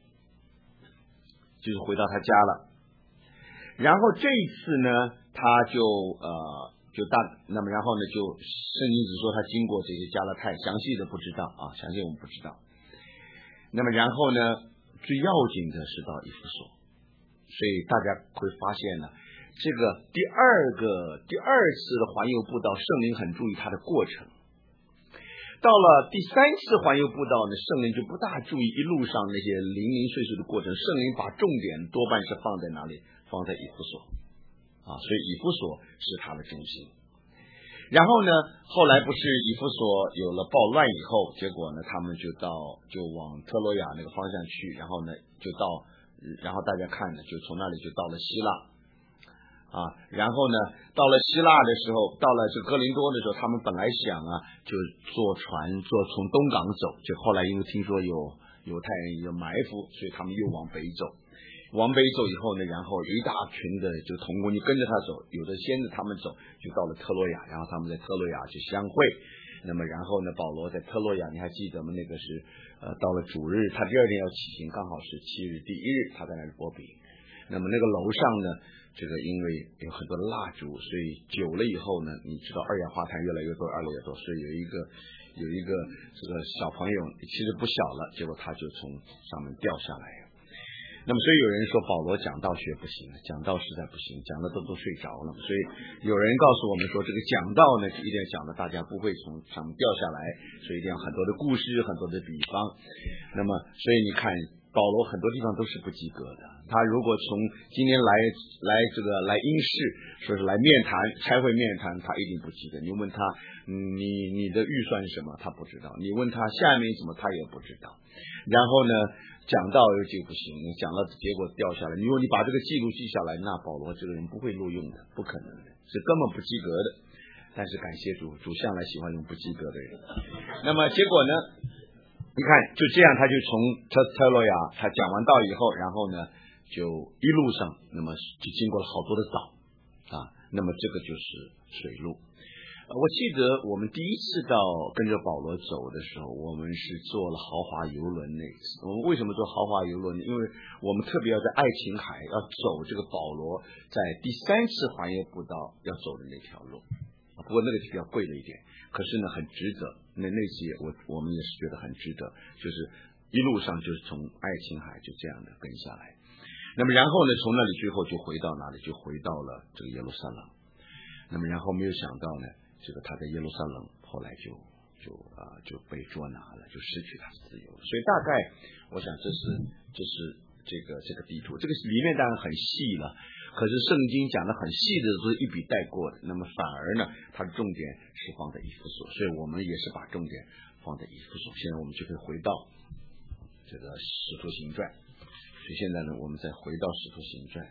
就是回到他家了。然后这一次呢，他就呃。就大，那么然后呢，就圣经只说他经过这些加勒泰，详细的不知道啊，详细我们不知道。那么然后呢，最要紧的是到以弗所，所以大家会发现呢，这个第二个第二次的环游步道，圣灵很注意它的过程。到了第三次环游步道呢，圣灵就不大注意一路上那些零零碎碎的过程，圣灵把重点多半是放在哪里？放在以弗所。啊，所以以弗所是他的中心。然后呢，后来不是以弗所有了暴乱以后，结果呢，他们就到就往特洛亚那个方向去，然后呢，就到，然后大家看呢，就从那里就到了希腊，啊，然后呢，到了希腊的时候，到了这哥林多的时候，他们本来想啊，就坐船坐从东港走，就后来因为听说有犹太人有埋伏，所以他们又往北走。往北走以后呢，然后有一大群的就同工就跟着他走，有的先着他们走，就到了特洛亚，然后他们在特洛亚就相会。那么然后呢，保罗在特洛亚，你还记得吗？那个是呃到了主日，他第二天要起行，刚好是七日第一日，他在那里播饼。那么那个楼上呢，这个因为有很多的蜡烛，所以久了以后呢，你知道二氧化碳越来越多，越来越多，所以有一个有一个这个小朋友其实不小了，结果他就从上面掉下来。那么所以有人说保罗讲道学不行，讲道实在不行，讲的都都睡着了。所以有人告诉我们说，这个讲道呢一定要讲的大家不会从上面掉下来，所以一定要很多的故事，很多的比方。那么所以你看保罗很多地方都是不及格的。他如果从今天来来这个来应试，说是来面谈开会面谈，他一定不及格。你问他，嗯，你你的预算是什么？他不知道。你问他下面什么，他也不知道。然后呢，讲道又就不行，你讲了结果掉下来。如果你把这个记录记下来，那保罗这个人不会录用的，不可能的，是根本不及格的。但是感谢主，主向来喜欢用不及格的人。那么结果呢？你看，就这样，他就从特特洛亚，他讲完道以后，然后呢，就一路上，那么就经过了好多的岛啊，那么这个就是水路。我记得我们第一次到跟着保罗走的时候，我们是坐了豪华游轮那一次。我们为什么坐豪华游轮呢？因为我们特别要在爱琴海要走这个保罗在第三次环游步道要走的那条路。不过那个就比较贵了一点，可是呢很值得。那那些我我们也是觉得很值得，就是一路上就是从爱琴海就这样的跟下来。那么然后呢，从那里最后就回到哪里？就回到了这个耶路撒冷。那么然后没有想到呢，这个他在耶路撒冷后来就就啊、呃、就被捉拿了，就失去他的自由了。所以大概我想这是这是这个这个地图，这个里面当然很细了。可是圣经讲的很细的都是一笔带过的，那么反而呢它的重点是放在以弗所，所以我们也是把重点放在以弗所。现在我们就可以回到这个使徒行传，所以现在呢我们再回到使徒行传。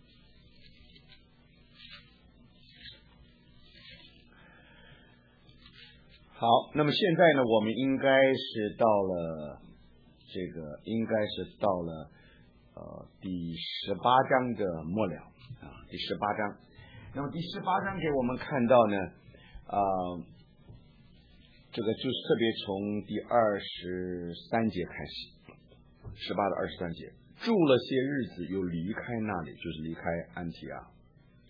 好，那么现在呢我们应该是到了这个应该是到了呃第十八章的末了啊，第十八章。那么第十八章给我们看到呢，啊、呃，这个就是特别从第二十三节开始，十八到二十三节，住了些日子，又离开那里，就是离开安提阿。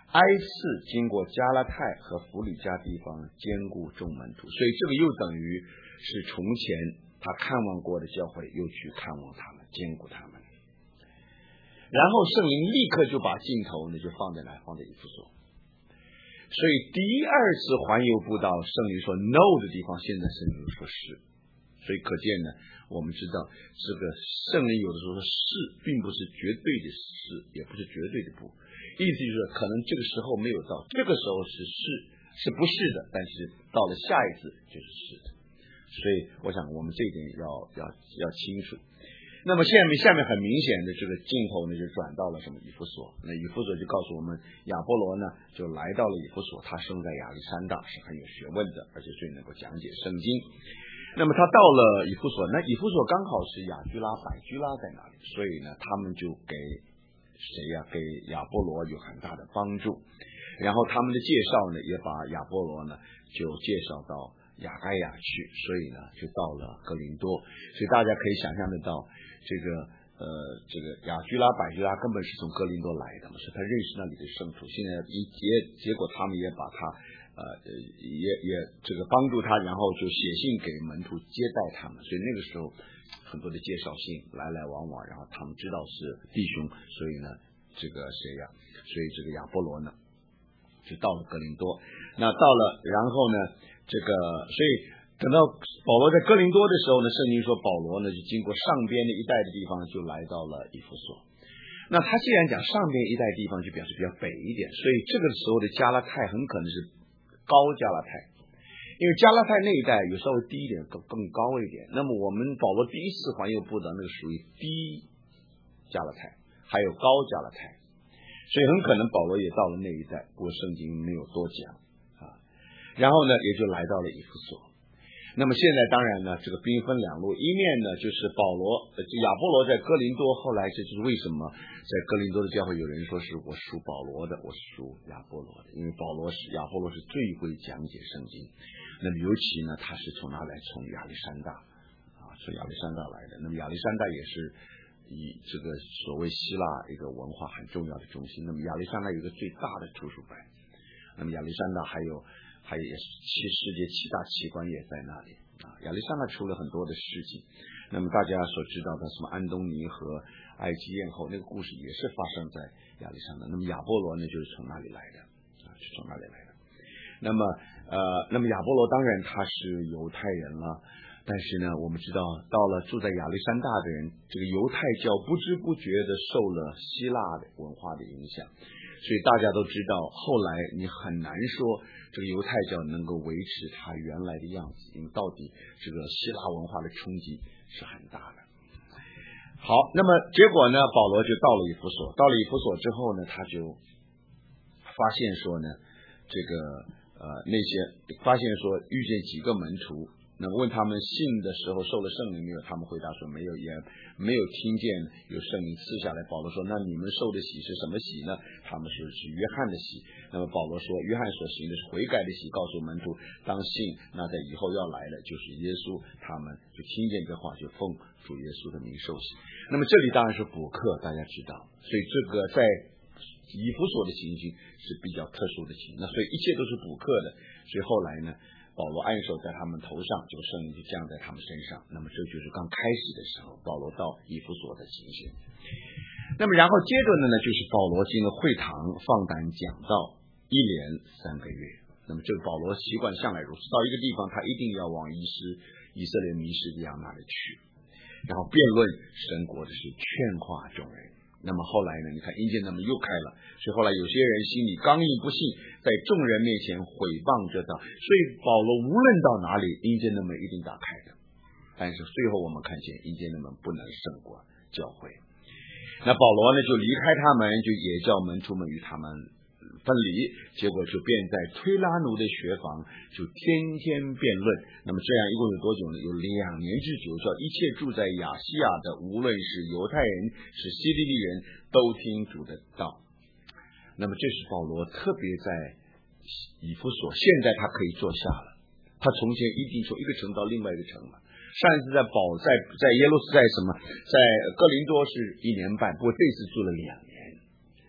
挨次经过加拉太和弗里加地方兼顾众门徒，所以这个又等于是从前他看望过的教会又去看望他们，兼顾他们。然后圣灵立刻就把镜头呢就放在哪，放在以弗所。所以第二次环游布道，圣灵说 no 的地方，现在圣灵说是。所以可见呢，我们知道这个圣灵有的时候是，并不是绝对的是，也不是绝对的不。意思就是可能这个时候没有到，这个时候是是是不是的，但是到了下一次就是是的。所以我想我们这一点要要要清楚。那么下面下面很明显的这个镜头呢就转到了什么以弗所，那以弗所就告诉我们亚波罗呢就来到了以弗所，他生在亚历山大是很有学问的，而且最能够讲解圣经。那么他到了以弗所，那以弗所刚好是亚居拉百居拉在那里，所以呢他们就给谁呀、啊？给亚波罗有很大的帮助。然后他们的介绍呢也把亚波罗呢就介绍到亚该亚去，所以呢就到了哥林多。所以大家可以想象得到，这个呃这个亚居拉百居拉根本是从哥林多来的嘛，是他认识那里的圣徒。现在一结结果他们也把他呃也也这个帮助他，然后就写信给门徒接待他们。所以那个时候很多的介绍信来来往往，然后他们知道是弟兄，所以呢这个谁呀？所以这个亚波罗呢就到了哥林多。那到了然后呢这个所以等到保罗在哥林多的时候呢，圣经说保罗呢就经过上边的一带的地方，就来到了以弗所。那他既然讲上边一带地方，就表示比较北一点，所以这个时候的加拉太很可能是高加拉太，因为加拉太那一带有稍微低一点，更更高一点。那么我们保罗第一次环游布道那个属于低加拉太，还有高加拉太，所以很可能保罗也到了那一带，不过圣经没有多讲啊。然后呢，也就来到了以弗所。那么现在当然呢，这个兵分两路，一面呢就是保罗、亚波罗在哥林多，后来这就是为什么在哥林多的教会有人说是我属保罗的，我是属亚波罗的，因为保罗是亚波罗是最会讲解圣经。那么尤其呢，他是从哪来？从亚历山大啊，从亚历山大来的。那么亚历山大也是以这个所谓希腊一个文化很重要的中心。那么亚历山大有一个最大的图书馆，那么亚历山大还有。还有七世界七大奇观也在那里啊。亚历山大出了很多的事情，那么大家所知道的什么安东尼和埃及艳后那个故事也是发生在亚历山大。那么亚波罗呢就是从那里来的啊，是从那里来的。那么呃，那么亚波罗当然他是犹太人了，但是呢，我们知道到了住在亚历山大的人，这个犹太教不知不觉的受了希腊的文化的影响。所以大家都知道，后来你很难说这个犹太教能够维持它原来的样子，因为到底这个希腊文化的冲击是很大的。好，那么结果呢，保罗就到了以弗所，到了以弗所之后呢，他就发现说呢，这个呃那些发现说遇见几个门徒。那么问他们信的时候受了圣灵没有，他们回答说没有，也没有听见有圣灵赐下来。保罗说那你们受的洗是什么洗呢？他们说是约翰的洗。那么保罗说约翰所行的是悔改的洗，告诉门徒当信，那在以后要来的就是耶稣。他们就听见这话，就奉主耶稣的名受洗。那么这里当然是补课，大家知道，所以这个在以弗所的情形是比较特殊的情形，那所以一切都是补课的。所以后来呢，保罗按手在他们头上，就圣灵就降在他们身上。那么这就是刚开始的时候，保罗到以弗所的情形。那么然后接着呢，就是保罗进了会堂，放胆讲道，一连三个月。那么这个保罗习惯向来如此，到一个地方他一定要往以斯以色列民事利亚那里去，然后辩论神国的事，劝化众人。那么后来呢，你看阴间他们又开了，所以后来有些人心里刚硬不信，在众人面前毁谤这道。所以保罗无论到哪里，阴间的门一定打开的。但是最后我们看见阴间的门不能胜过教会。那保罗呢就离开他们，就也叫门徒们与他们分离，结果就便在推拉奴的学房就天天辩论。那么这样一共有多久呢？有两年之久，叫一切住在亚细亚的，无论是犹太人是希利尼人，都听主的道。那么这是保罗特别在以弗所，现在他可以坐下了。他从前一定从一个城到另外一个城了。上一次在保在在耶路撒在什么在哥林多是一年半，不过这次住了两年。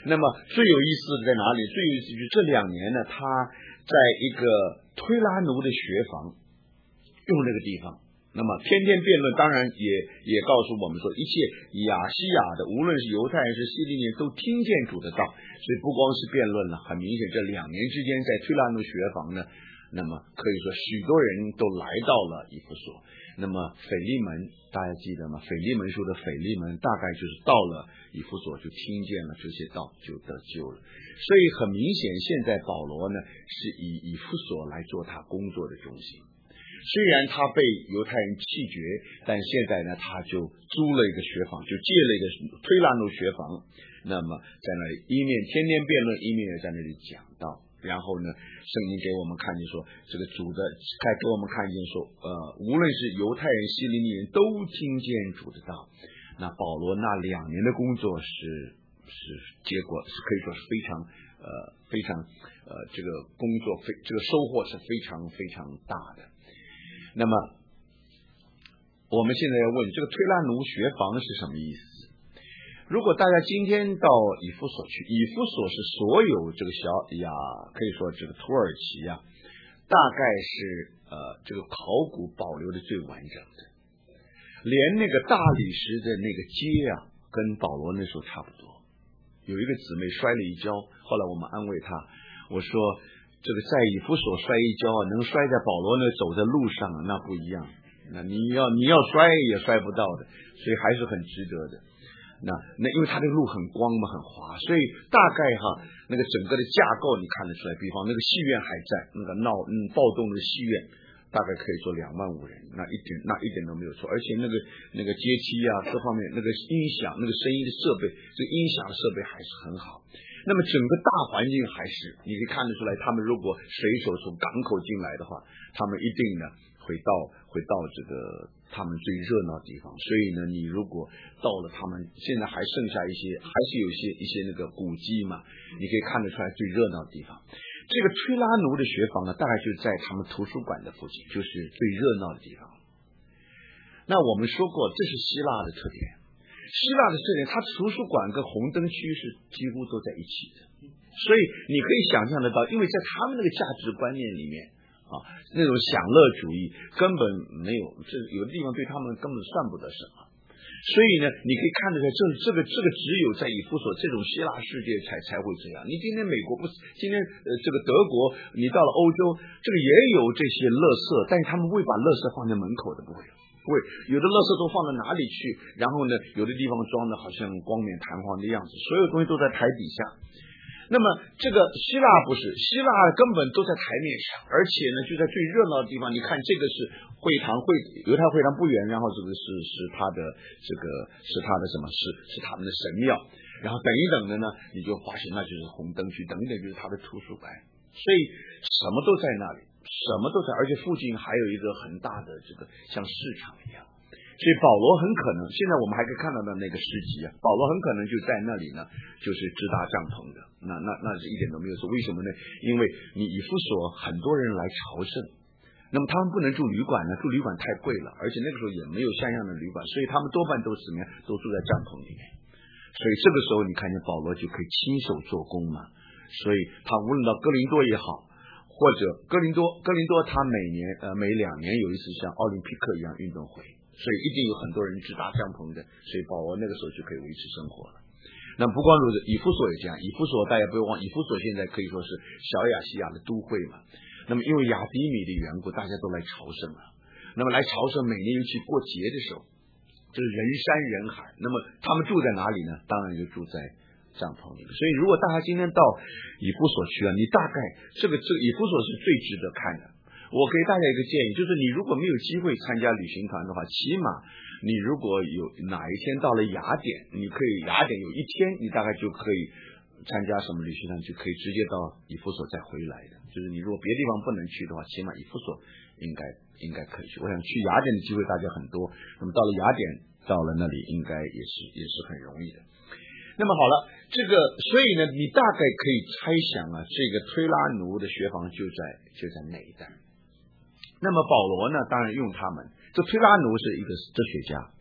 那么最有意思的在哪里？最有意思就是这两年呢，他在一个推拉奴的学房用那个地方。那么天天辩论，当然也也告诉我们说，一切亚细亚的，无论是犹太人是希利尼人，都听见主的道。所以不光是辩论了，很明显这两年之间在推拉奴学房呢，那么可以说许多人都来到了以弗所。那么腓利门大家记得吗？腓利门说的腓利门大概就是到了以弗所就听见了这些道，就得救了。所以很明显，现在保罗呢是以以弗所来做他工作的中心。虽然他被犹太人弃绝，但现在呢，他就租了一个学房，就借了一个推拉奴学房。那么在那里一面天天辩论，一面也在那里讲道。然后呢，圣经给我们看见说，这个主的该给我们看见说，呃，无论是犹太人、希利尼人都听见主的道。那保罗那两年的工作是是结果是可以说是非常呃非常呃这个工作非这个收获是非常非常大的。那么我们现在要问，这个推拉奴学房是什么意思？如果大家今天到以弗所去，以弗所是所有这个小亚可以说这个土耳其啊，大概是呃这个考古保留的最完整的，连那个大理石的那个街啊，跟保罗那时候差不多。有一个姊妹摔了一跤，后来我们安慰她，我说这个在以弗所摔一跤啊，能摔在保罗那走在路上那不一样，那你要你要摔也摔不到的，所以还是很值得的。那那因为它这个路很光嘛，很滑，所以大概哈那个整个的架构你看得出来，比方那个戏院还在，那个闹嗯暴动的戏院大概可以坐两万五人，那一点那一点都没有错，而且那个那个阶梯啊各方面那个音响那个声音的设备，这个音响设备还是很好。那么整个大环境还是你可以看得出来，他们如果水手从港口进来的话，他们一定呢会到会到这个他们最热闹的地方。所以呢，你如果到了他们现在还剩下一些，还是有一些一些那个古迹嘛，你可以看得出来最热闹的地方。这个推拉奴的学房呢，大概就在他们图书馆的附近，就是最热闹的地方。那我们说过，这是希腊的特点。希腊的特点，它图书馆跟红灯区是几乎都在一起的，所以你可以想象得到，因为在他们那个价值观念里面啊，那种享乐主义根本没有，这有的地方对他们根本算不得什么。所以呢，你可以看得出来，这这个这个只有在以弗所这种希腊世界才才会这样。你今天美国不是，今天呃这个德国，你到了欧洲，这个也有这些垃圾，但是他们会把垃圾放在门口的，不会。不会，有的垃圾都放到哪里去，然后呢，有的地方装的好像光冕弹簧的样子，所有东西都在台底下。那么这个希腊不是，希腊根本都在台面上，而且呢就在最热闹的地方。你看这个是会堂，会犹太会堂不远，然后这个是是他的这个是他的什么是是他们的神庙，然后等一等的呢，你就发现那就是红灯区，等一等就是他的图书馆，所以什么都在那里。什么都在，而且附近还有一个很大的这个像市场一样，所以保罗很可能，现在我们还可以看到的那个诗集啊，保罗很可能就在那里呢，就是支搭帐篷的，那那那是一点都没有错。为什么呢？因为你以弗所很多人来朝圣，那么他们不能住旅馆呢，住旅馆太贵了，而且那个时候也没有像样的旅馆，所以他们多半都是怎么样，都住在帐篷里面。所以这个时候你看见保罗就可以亲手做工嘛，所以他无论到哥林多也好。或者哥林多，哥林多他每年呃每两年有一次像奥林匹克一样运动会，所以一定有很多人支搭帐篷的，所以保罗那个时候就可以维持生活了。那不光如此，以弗所也这样，以弗所大家不要忘，以弗所现在可以说是小亚细亚的都会嘛。那么因为亚底米的缘故，大家都来朝圣了。那么来朝圣，每年尤其过节的时候，就是人山人海。那么他们住在哪里呢？当然就住在帐篷里。所以如果大家今天到以弗所去啊，你大概这个这个以弗所是最值得看的。我给大家一个建议，就是你如果没有机会参加旅行团的话，起码你如果有哪一天到了雅典，你可以雅典有一天，你大概就可以参加什么旅行团，就可以直接到以弗所再回来的。就是你如果别的地方不能去的话，起码以弗所应该应该可以去。我想去雅典的机会大家很多，那么到了雅典，到了那里应该也是也是很容易的。那么好了，这个所以呢，你大概可以猜想啊，这个推拉奴的学房就在就在那一带。那么保罗呢，当然用他们，这推拉奴是一个哲学家，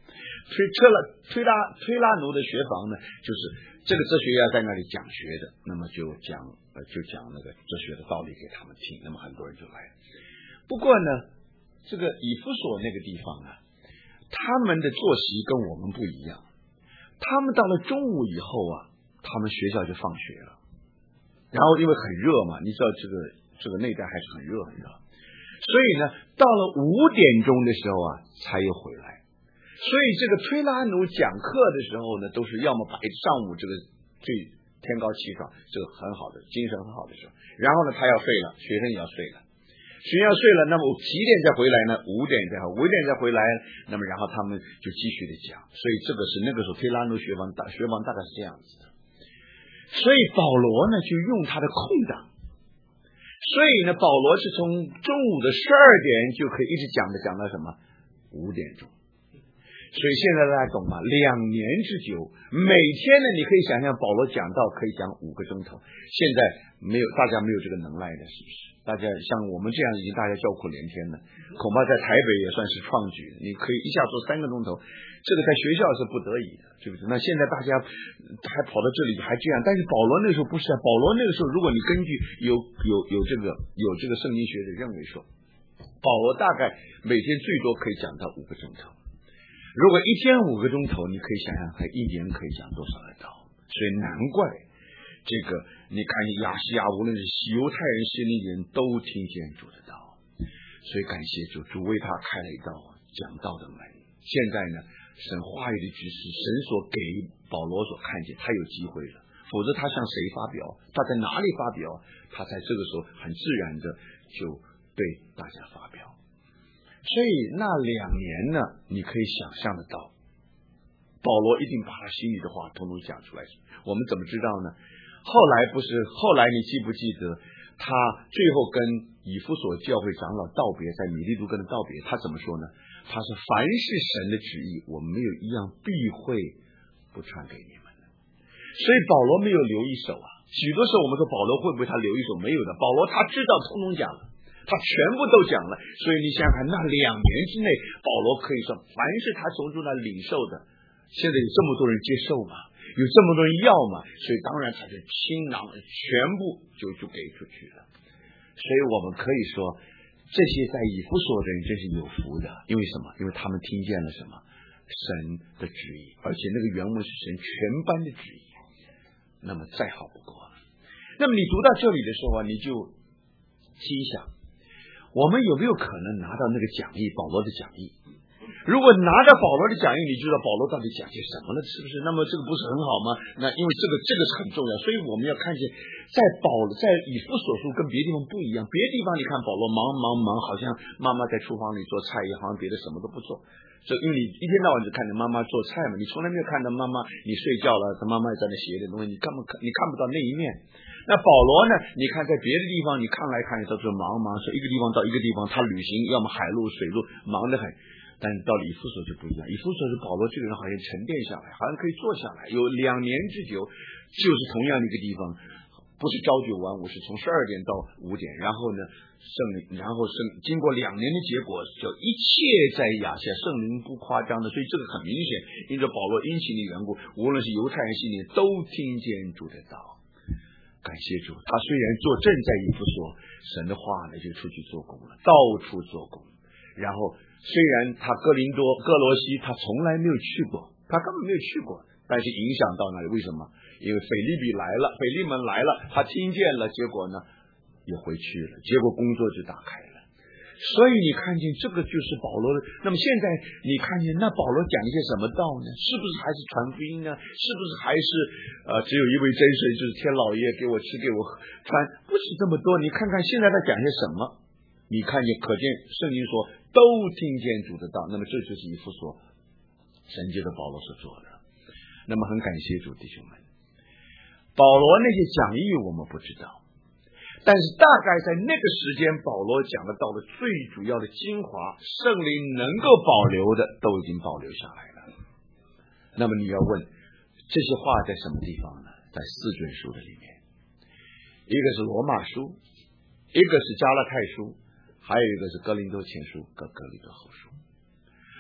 推车拉推拉推拉奴的学房呢，就是这个哲学家在那里讲学的，那么就讲呃就讲那个哲学的道理给他们听，那么很多人就来了。不过呢，这个以弗所那个地方啊，他们的作息跟我们不一样，他们到了中午以后啊，他们学校就放学了，然后因为很热嘛，你知道这个这个内带还是很热很热，所以呢，到了五点钟的时候啊，才又回来。所以这个推拉奴讲课的时候呢，都是要么白上午这个最天高气爽，这个很好的精神很好的时候，然后呢他要睡了，学生也要睡了，学生要睡了，那么几点再回来呢？五点再五点再回来，那么然后他们就继续的讲。所以这个是那个时候推拉奴学房大学房大概是这样子的。所以保罗呢就用他的空档，所以呢保罗是从中午的十二点就可以一直讲的讲到什么五点钟。所以现在大家懂吗？两年之久，每天呢你可以想象保罗讲道可以讲五个钟头，现在没有，大家没有这个能耐的，是不是？大家像我们这样已经大家叫苦连天了，恐怕在台北也算是创举，你可以一下做三个钟头，这个在学校是不得已的，对不对？那现在大家还跑到这里还这样，但是保罗那时候不是啊，保罗那个时候如果你根据有有有这个有这个圣经学的认为说，保罗大概每天最多可以讲到五个钟头，如果一天五个钟头，你可以想想看一年可以讲多少的道，所以难怪这个你看亚细亚无论是犹太人希利人都听见主的道，所以感谢主，主为他开了一道讲道的门。现在呢，神话语的局势，神所给保罗所看见，他有机会了，否则他向谁发表，他在哪里发表，他在这个时候很自然的就被大家发表。所以那两年呢，你可以想象得到，保罗一定把他心里的话统统讲出来。我们怎么知道呢？后来不是后来你记不记得他最后跟以弗所教会长老道别，在米利都跟他道别，他怎么说呢？他说凡是神的旨意，我们没有一样避讳不传给你们的。所以保罗没有留一手啊。许多时候我们说保罗会不会他留一手？没有的，保罗他知道通通讲了，他全部都讲了。所以你想想看，那两年之内，保罗可以说凡是他从中那领受的，现在有这么多人接受嘛，有这么多人要嘛，所以当然他就倾囊全部就就给出去了。所以我们可以说，这些在以弗所的人真是有福的，因为什么？因为他们听见了什么？神的旨意，而且那个原文是神全班的旨意，那么再好不过了。那么你读到这里的时候啊，你就心想，我们有没有可能拿到那个讲义，保罗的讲义？如果拿着保罗的讲义，你知道保罗到底讲些什么了，是不是？那么这个不是很好吗？那因为这个这个是很重要，所以我们要看见，在保在以弗所书跟别的地方不一样。别的地方你看保罗忙忙忙，好像妈妈在厨房里做菜，也好像别的什么都不做。所以因为你一天到晚就看着妈妈做菜嘛，你从来没有看到妈妈你睡觉了，他妈妈在那写点东西，你根本你看不到那一面。那保罗呢？你看在别的地方，你看来看去都是忙忙，说一个地方到一个地方，他旅行要么海路、水路，忙得很。但是到了以弗所就不一样，以弗所是保罗这个人好像沉淀下来，好像可以坐下来，有两年之久，就是同样的一个地方，不是朝九晚五，是从十二点到五点，然后呢，圣灵，然后圣经过两年的结果，就一切在亚细亚，圣灵不夸张的，所以这个很明显，因着保罗殷勤的缘故，无论是犹太人、希利人都听见主的道。感谢主，他虽然坐镇在以弗所，神的话呢就出去做工了，到处做工，然后。虽然他哥林多、哥罗西他从来没有去过，他根本没有去过，但是影响到那里，为什么？因为腓利比来了，腓利门来了，他听见了，结果呢也回去了，结果工作就打开了。所以你看见这个就是保罗的。那么现在你看见那保罗讲一些什么道呢？是不是还是传福音呢？是不是还是呃只有一位真神，就是天老爷给我吃给我穿？不是这么多。你看看现在他讲些什么？你看见，可见圣经说都听见主的道，那么这就是以弗所神借着保罗所做的。那么很感谢主弟兄们，保罗那些讲义我们不知道，但是大概在那个时间保罗讲的道的最主要的精华，圣灵能够保留的都已经保留下来了。那么你要问这些话在什么地方呢？在四卷书的里面，一个是罗马书，一个是加拉太书，还有一个是哥林多前书跟哥林多后书。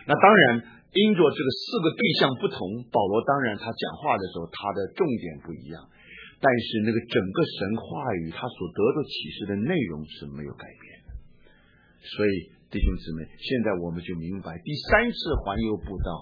那当然因着这个四个对象不同，保罗当然他讲话的时候他的重点不一样，但是那个整个神话语他所得的启示的内容是没有改变的。所以弟兄姊妹，现在我们就明白第三次环游布道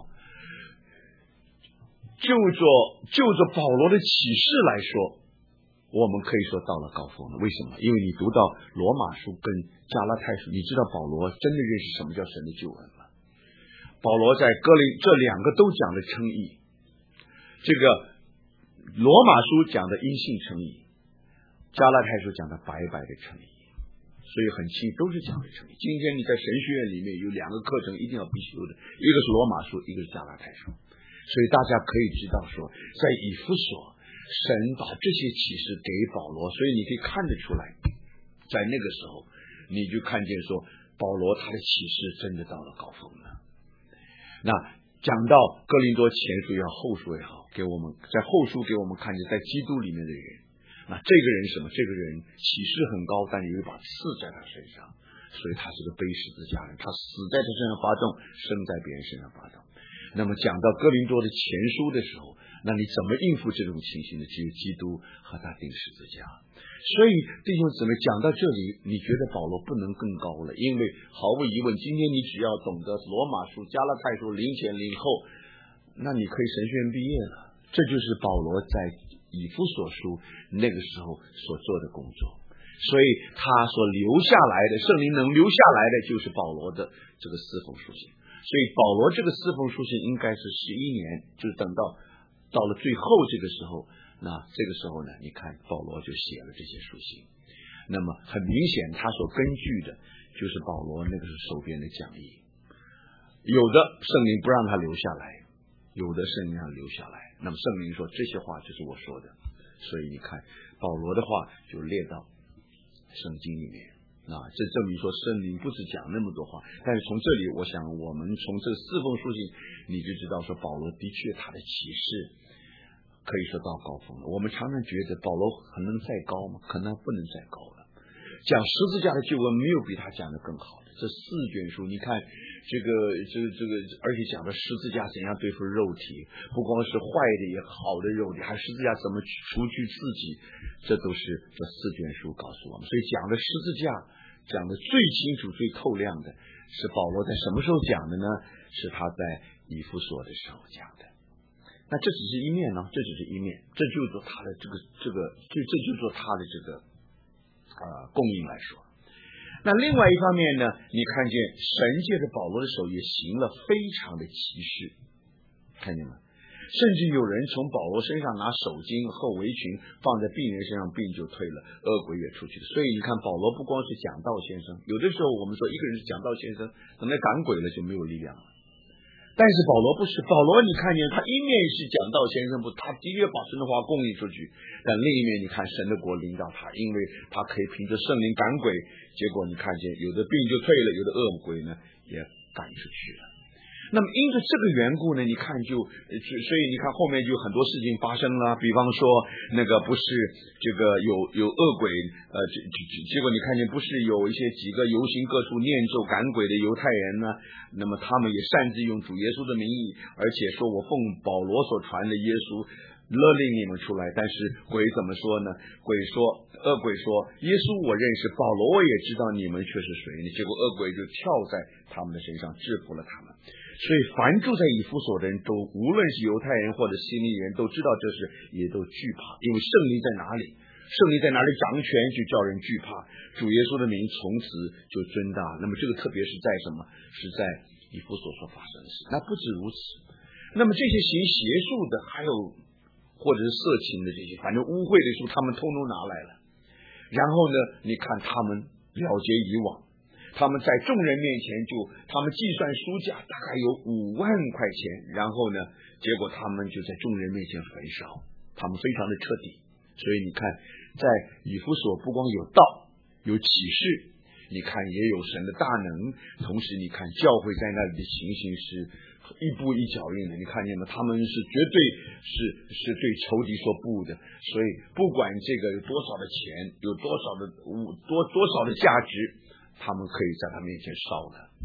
就着就着保罗的启示来说，我们可以说到了高峰了。为什么？因为你读到罗马书跟加拉太书，你知道保罗真的认识什么叫神的救恩吗？保罗在哥林这两个都讲的称义，这个罗马书讲的因信称义，加拉太书讲的白白的称义，所以很清都是讲的称义。今天你在神学院里面有两个课程一定要必修的，一个是罗马书，一个是加拉太书。所以大家可以知道说，在以弗所神把这些启示给保罗，所以你可以看得出来，在那个时候你就看见说保罗他的启示真的到了高峰了。那讲到哥林多前书也好，后书也好，给我们在后书给我们看见在基督里面的人，那这个人什么？这个人启示很高，但有一把刺在他身上，所以他是个背十字架人，他死在他身上发动，生在别人身上发动。那么讲到哥林多的前书的时候，那你怎么应付这种情形呢？只有基督和他钉十字架。所以弟兄姊妹，讲到这里，你觉得保罗不能更高了？因为毫无疑问，今天你只要懂得罗马书、加拉太书零前零后，那你可以神学院毕业了。这就是保罗在以弗所书那个时候所做的工作。所以他所留下来的圣灵能留下来的就是保罗的这个四封书信。所以保罗这个四封书信应该是十一年，就是等到到了最后这个时候，那这个时候呢，你看保罗就写了这些书信。那么很明显他所根据的就是保罗那个是手边的讲义，有的圣灵不让他留下来，有的圣灵让他留下来，那么圣灵说这些话就是我说的，所以你看保罗的话就列到圣经里面。啊，这证明说圣灵不是讲那么多话，但是从这里我想我们从这四封书信你就知道说保罗的确他的启示可以说到高峰了。我们常常觉得保罗可能再高吗？可能不能再高了。讲十字架的救恩没有比他讲的更好的。这四卷书你看这个这个这个而且讲的十字架怎样对付肉体，不光是坏的也好的肉体，还十字架怎么除去自己，这都是这四卷书告诉我们。所以讲的十字架讲的最清楚最透亮的是保罗在什么时候讲的呢？是他在以弗所的时候讲的。那这只是一面呢，这只是一面，这就是说他的这个这个这这就是说他的这个呃供应来说。那另外一方面呢，你看见神借着保罗的手也行了非常的奇事，看见吗？甚至有人从保罗身上拿手巾和围裙放在病人身上，病就退了，恶鬼也出去了。所以你看保罗不光是讲道先生，有的时候我们说一个人是讲道先生，等他赶鬼了就没有力量了。但是保罗不是，保罗你看见他一面是讲道先生，不，他的确把神的话供应出去，但另一面你看神的国领导他，因为他可以凭着圣灵赶鬼，结果你看见有的病就退了，有的恶鬼呢也赶出去了。那么因着这个缘故呢，你看就所以你看后面就很多事情发生了，比方说那个不是这个有有恶鬼呃结果你看见不是有一些几个游行各处念咒赶鬼的犹太人呢，那么他们也擅自用主耶稣的名义，而且说我奉保罗所传的耶稣勒令你们出来，但是鬼怎么说呢？鬼说恶鬼说耶稣我认识，保罗我也知道你们却是谁呢？结果恶鬼就跳在他们的身上制服了他们。所以凡住在以弗所的人都无论是犹太人或者希利人都知道这事，也都惧怕，因为圣灵在哪里，圣灵在哪里掌权就叫人惧怕，主耶稣的名从此就尊大。那么这个特别是在什么？是在以弗所所发生的事。那不止如此，那么这些行邪术的还有或者是色情的这些反正污秽的书他们通通拿来了，然后呢你看他们了结以往，他们在众人面前就他们计算书价大概有五万块钱，然后呢结果他们就在众人面前焚烧，他们非常的彻底。所以你看在以弗所不光有道有启示，你看也有神的大能，同时你看教会在那里的情形是一步一脚印的，你看见吗？他们是绝对是是对仇敌说不的，所以不管这个有多少的钱，有多少的多多少的价值，他们可以在他面前烧的。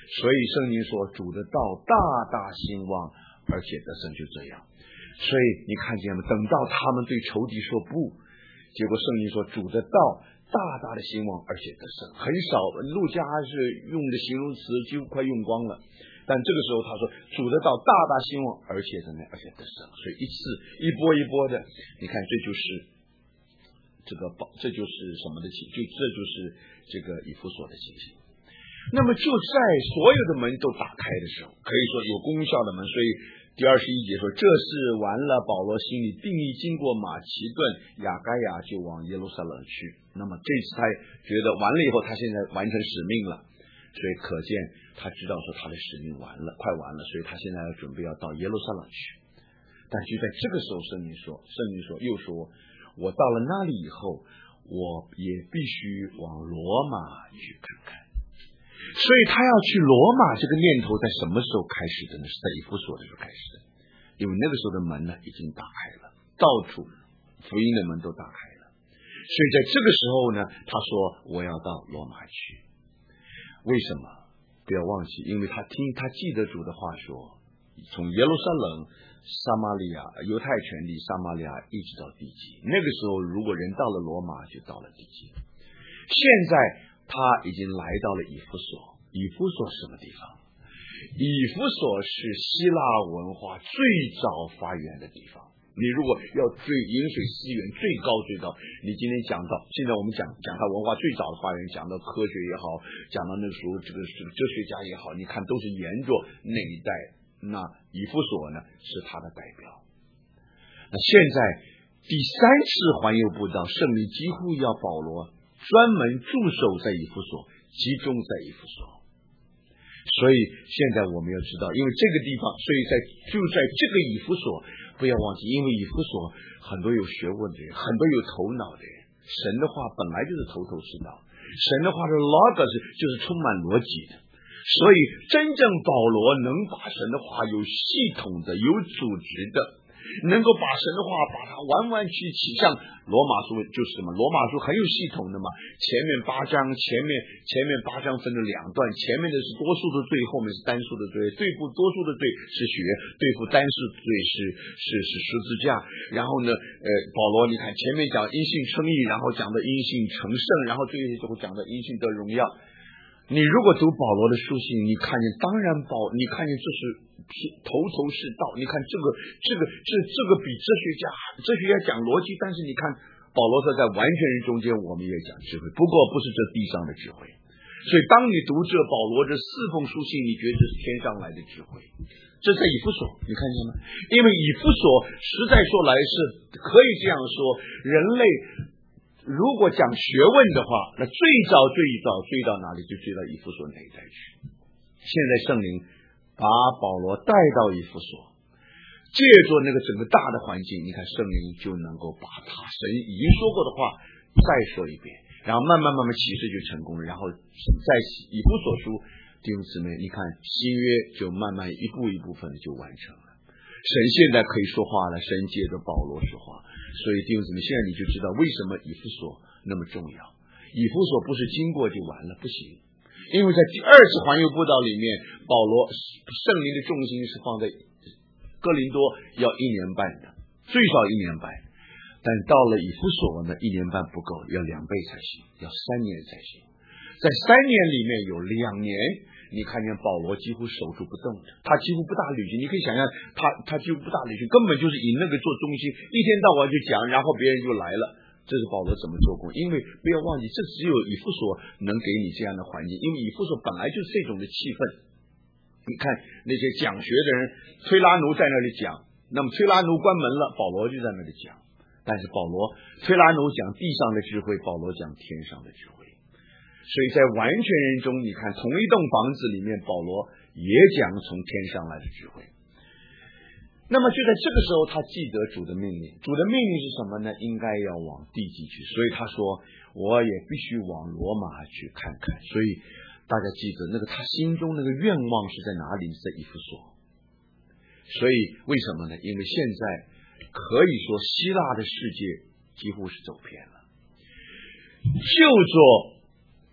所以圣经说主的道大大兴旺，而且得胜，就这样。所以你看见吗？等到他们对仇敌说不，结果圣经说主的道大大的兴旺，而且得胜。很少，路加是用的形容词几乎快用光了，但这个时候他说主的道大大兴旺，而且怎么样？而且得胜。所以一次一波一波的，你看这就是这个宝，这就是什么的情？就这就是这个以弗所的情形。那么就在所有的门都打开的时候，可以说有功效的门，所以第二十一节说这事完了，保罗心里定义经过马其顿、亚该亚就往耶路撒冷去。那么这次他觉得完了以后，他现在完成使命了，所以可见他知道说他的使命完了，快完了，所以他现在要准备要到耶路撒冷去。但就在这个时候，圣经说，圣经说又说，我到了那里以后，我也必须往罗马去看看。所以他要去罗马这个念头在什么时候开始的呢？是在以弗所的时候开始的，因为那个时候的门呢已经打开了，到处福音的门都打开了。所以在这个时候呢，他说我要到罗马去。为什么？不要忘记，因为他听他记得主的话说，从耶路撒冷、撒玛利亚、犹太全地、撒玛利亚一直到地极。那个时候如果人到了罗马，就到了地极。现在他已经来到了以弗所。以弗所什么地方？以弗所是希腊文化最早发源的地方。你如果要追饮水思源，最高最高，你今天讲到现在我们讲讲它文化最早的发源，讲到科学也好，讲到那个时候这个这个哲学家也好，你看都是沿着那一代。那以弗所呢是他的代表。那现在第三次环游布道，圣灵几乎要保罗专门驻守在以弗所，集中在以弗所。所以现在我们要知道，因为这个地方，所以在就在这个以弗所，不要忘记，因为以弗所很多有学问的人，很多有头脑的人，神的话本来就是头头是道，神的话是 logos， 就是充满逻辑的。所以真正保罗能把神的话有系统的、有组织的，能够把神的话把它完完全全像罗马书，就是什么？罗马书很有系统的嘛，前面八章，前面前面八章分了两段，前面的是多数的罪，后面是单数的罪，对付多数的罪是血，对付单数的罪是是是十字架。然后呢，呃，保罗你看前面讲因信称义，然后讲的因信成圣，然后最后讲的因信得荣耀。你如果读保罗的书信，你看见当然保，你看见这是头头是道。你看这个这个这这个比哲学家哲学家讲逻辑，但是你看保罗说在完全人中间，我们也讲智慧，不过不是这地上的智慧。所以当你读这保罗这四封书信，你觉得这是天上来的智慧。这在以弗所，你看见吗？因为以弗所实在说来是可以这样说，人类如果讲学问的话，那最早最早追到哪里？就追到以弗所那一代去。现在圣灵把保罗带到以弗所，借着那个整个大的环境，你看圣灵就能够把他神已经说过的话再说一遍，然后慢慢慢慢启示就成功了。然后在以弗所书，弟兄姊妹，你看新约就慢慢一步一部分的就完成了。神现在可以说话了，神借着保罗说话。所以弟兄姊妹，现在你就知道为什么以弗所那么重要。以弗所不是经过就完了，不行。因为在第二次环游布道里面，保罗圣灵的重心是放在哥林多要一年半的，最少一年半。但到了以弗所呢，一年半不够，要两倍才行，要三年才行。在三年里面有两年，你看见保罗几乎守住不动的，他几乎不大旅行。你可以想象他他几乎不大旅行，根本就是以那个做中心，一天到晚就讲，然后别人就来了。这是保罗怎么做工？因为不要忘记，这只有以弗所能给你这样的环境，因为以弗所本来就是这种的气氛。你看那些讲学的人，推拉奴在那里讲，那么推拉奴关门了，保罗就在那里讲。但是保罗推拉奴讲地上的智慧，保罗讲天上的智慧。所以在完全人中，你看同一栋房子里面，保罗也讲从天上来的智慧。那么就在这个时候，他记得主的命令。主的命令是什么呢？应该要往地极去。所以他说我也必须往罗马去看看。所以大家记得那个他心中那个愿望是在哪里？是在以弗所。所以为什么呢？因为现在可以说希腊的世界几乎是走偏了，就做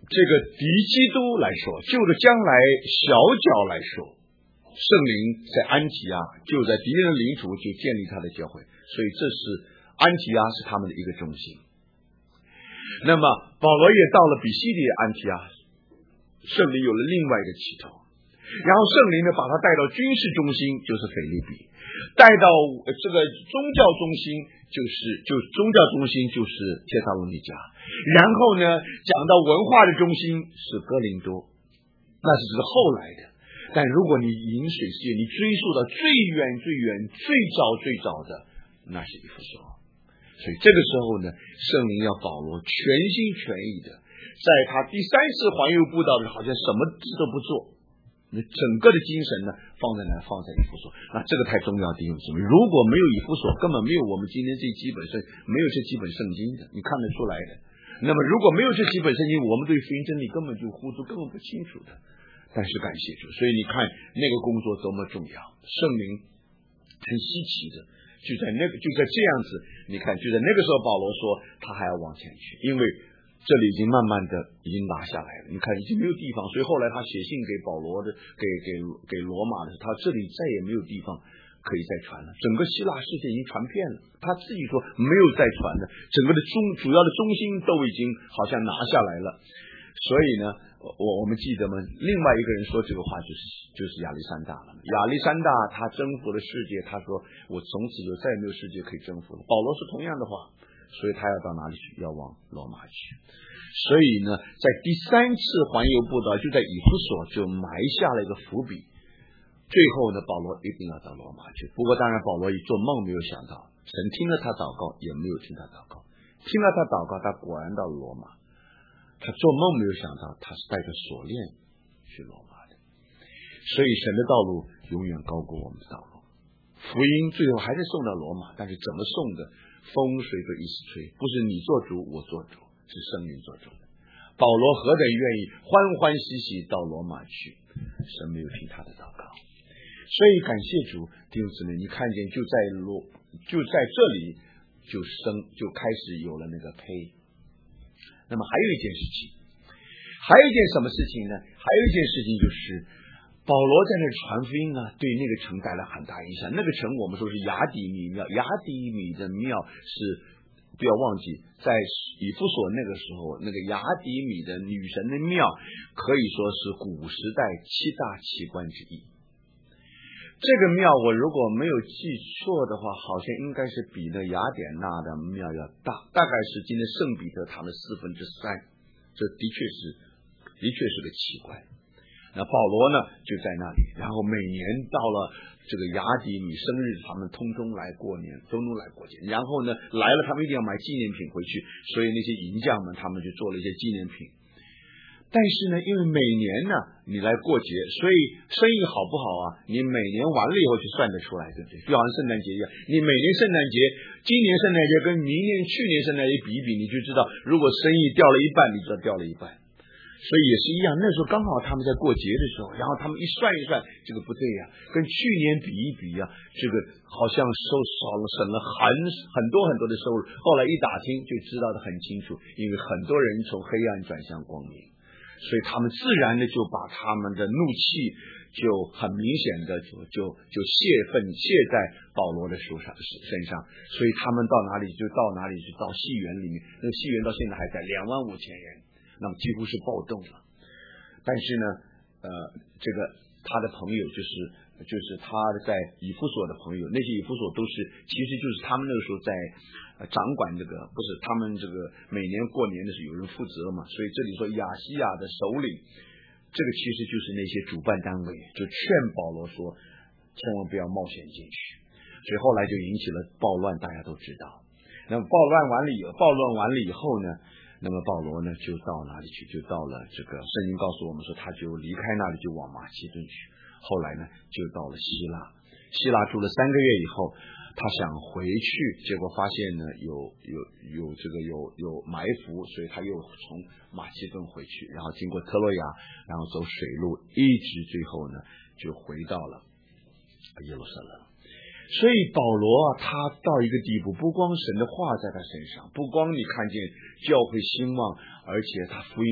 这个敌基督来说，就着将来小角来说，圣灵在安提阿就在敌人领土就建立他的教会，所以这是安提阿是他们的一个中心。那么保罗也到了比西底安提阿，圣灵有了另外一个起头，然后圣灵呢把他带到军事中心，就是腓立比，带到这个宗教中心，就是就宗教中心就是帖撒罗尼迦，然后呢讲到文化的中心是哥林多，那是这个后来的。但如果你饮水思源，你追溯到最远最远最早最早的，那是以弗所。所以这个时候呢，圣灵要保罗全心全意的，在他第三次环游布道的好像什么事都不做，那整个的精神呢放在哪？放在以弗所。那这个太重要，弟兄姊妹，如果没有以弗所，根本没有我们今天这几本圣，没有这几本圣经的，你看得出来的。那么如果没有这几本圣经，我们对福音真理根本就糊涂，根本不清楚的。但是感谢主，所以你看那个工作多么重要，圣灵很稀奇的，就在那个就在这样子，你看就在那个时候，保罗说他还要往前去，因为这里已经慢慢的已经拿下来了，你看已经没有地方，所以后来他写信给保罗的，给给给罗马的，他这里再也没有地方可以再传了，整个希腊世界已经传遍了，他自己说没有再传了，整个的中主要的中心都已经好像拿下来了，所以呢。我我们记得吗？另外一个人说这个话就是就是亚历山大了。亚历山大他征服了世界，他说我从此就再也没有世界可以征服了。保罗是同样的话，所以他要到哪里去？要往罗马去。所以呢，在第三次环游布道，就在以弗所就埋下了一个伏笔。最后呢，保罗一定要到罗马去。不过当然，保罗一做梦没有想到，神听了他祷告，也没有听他祷告。听了他祷告，他果然到了罗马。他做梦没有想到他是带着锁链去罗马的，所以神的道路永远高过我们的道路。福音最后还是送到罗马，但是怎么送的，风随着意思吹，不是你做主我做主，是圣灵做主的。保罗何等愿意欢欢喜喜到罗马去，神没有听他的祷告。所以感谢主，弟兄姊妹，你看见就在罗就在这里就生就开始有了那个胚。那么还有一件事情，还有一件什么事情呢？还有一件事情就是保罗在那传福音啊，对那个城带来很大影响。那个城我们说是雅底米庙，雅底米的庙是不要忘记，在以弗所那个时候，那个雅底米的女神的庙可以说是古时代七大奇观之一。这个庙我如果没有记错的话，好像应该是比那雅典娜的庙要大，大概是今天圣彼得堂的四分之三，这的确是的确是个奇观。那保罗呢就在那里，然后每年到了这个雅底米生日，他们通通来过年，通通来过节，然后呢来了他们一定要买纪念品回去，所以那些银匠们他们就做了一些纪念品。但是呢，因为每年呢你来过节，所以生意好不好啊？你每年完了以后就算得出来，对不对？就好像圣诞节一样，你每年圣诞节，今年圣诞节跟明年、去年圣诞节比一比，你就知道，如果生意掉了一半，你知道掉了一半。所以也是一样，那时候刚好他们在过节的时候，然后他们一算一算，这个不对呀、啊，跟去年比一比呀、啊，这个好像收少了省了很很多很多的收入。后来一打听就知道的很清楚，因为很多人从黑暗转向光明。所以他们自然的就把他们的怒气就很明显的就就就泄愤泄在保罗的手上身上，所以他们到哪里就到哪里去，到戏园里面，那个戏园到现在还在，两万五千人，那么几乎是暴动了。但是呢，呃，这个他的朋友就是就是他在以弗所的朋友，那些以弗所都是其实就是他们那个时候在。呃，掌管这个不是他们这个每年过年的时候有人负责嘛，所以这里说亚细亚的首领，这个其实就是那些主办单位，就劝保罗说，千万不要冒险进去，所以后来就引起了暴乱，大家都知道。那么暴乱完了以后，暴乱完了以后呢，那么保罗呢就到哪里去？就到了这个圣经告诉我们说，他就离开那里就往马其顿去，后来呢就到了希腊，希腊住了三个月以后。他想回去，结果发现呢有有有这个有有埋伏，所以他又从马其顿回去，然后经过特洛亚，然后走水路，一直最后呢就回到了耶路撒冷。所以保罗啊，他到一个地步，不光神的话在他身上，不光你看见教会兴旺，而且他福音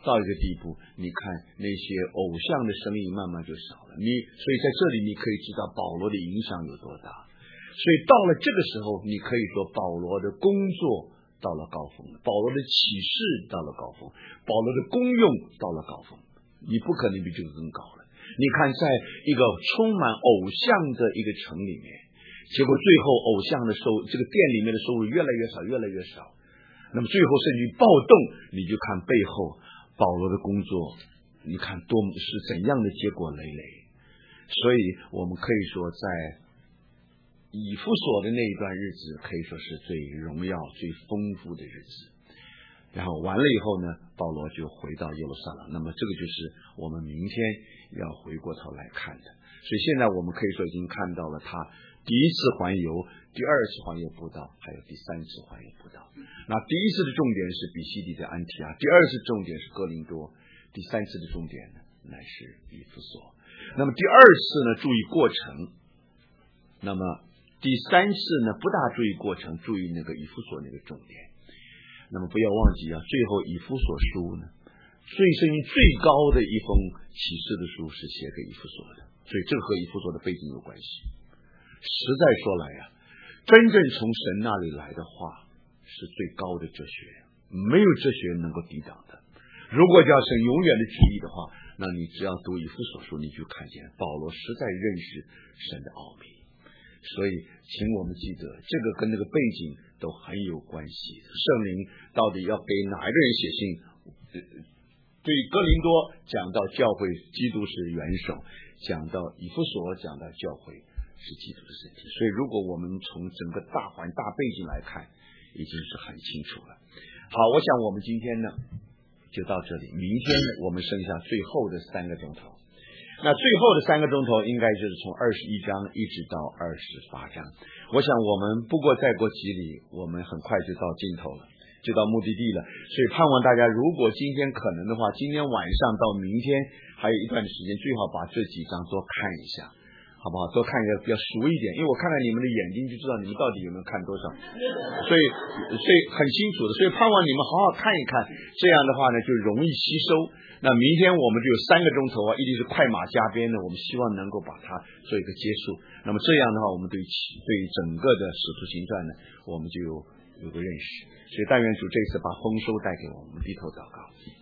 到一个地步，你看那些偶像的生意慢慢就少了。你所以在这里你可以知道保罗的影响有多大。所以到了这个时候，你可以说保罗的工作到了高峰，保罗的启示到了高峰，保罗的功用到了高峰，你不可能比这个更高了。你看，在一个充满偶像的一个城里面，结果最后偶像的收这个店里面的收入越来越少，越来越少。那么最后甚至于暴动，你就看背后保罗的工作，你看多么是怎样的结果累累。所以我们可以说，在以弗所的那一段日子可以说是最荣耀最丰富的日子。然后完了以后呢，保罗就回到耶路撒冷。那么这个就是我们明天要回过头来看的。所以现在我们可以说已经看到了他第一次环游，第二次环游布道，还有第三次环游布道。那第一次的重点是比西底在安提阿，第二次重点是哥林多，第三次的重点呢乃是以弗所。那么第二次呢注意过程，那么第三次呢不大注意过程，注意那个以弗所那个重点。那么不要忘记啊，最后以弗所书呢，最声音最高的一封启示的书是写给以弗所的，所以这和以弗所的背景有关系。实在说来啊，真正从神那里来的话是最高的哲学，没有哲学能够抵挡的。如果叫神永远的旨意的话，那你只要读以弗所书，你就看见保罗实在认识神的奥秘。所以请我们记得，这个跟那个背景都很有关系。圣灵到底要给哪一个人写信？对哥林多讲到教会基督是元首，讲到以弗所讲到教会是基督的身体。所以如果我们从整个大环大背景来看，已经是很清楚了。好，我想我们今天呢就到这里，明天呢我们剩下最后的三个钟头。那最后的三个钟头应该就是从二十一章一直到二十八章。我想我们不过再过几里，我们很快就到尽头了，就到目的地了。所以盼望大家，如果今天可能的话，今天晚上到明天还有一段时间，最好把这几章多看一下，好不好？多看一个比较熟一点，因为我看看你们的眼睛就知道你们到底有没有看多少，所以所以很清楚的。所以盼望你们好好看一看，这样的话呢就容易吸收。那明天我们就有三个钟头啊，一定是快马加鞭的，我们希望能够把它做一个结束。那么这样的话，我们对对整个的使徒行传呢，我们就有有个认识。所以但愿主这次把丰收带给我们，低头祷告。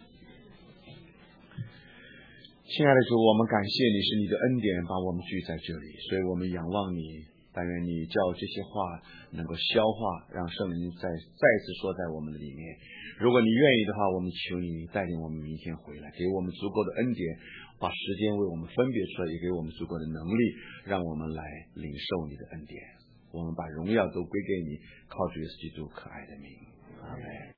亲爱的主，我们感谢你，是你的恩典把我们聚在这里，所以我们仰望你，但愿你叫这些话能够消化，让圣灵再再次说在我们的里面。如果你愿意的话，我们求你带领我们明天回来，给我们足够的恩典，把时间为我们分别出来，也给我们足够的能力，让我们来领受你的恩典。我们把荣耀都归给你，靠主耶稣基督可爱的名。阿们。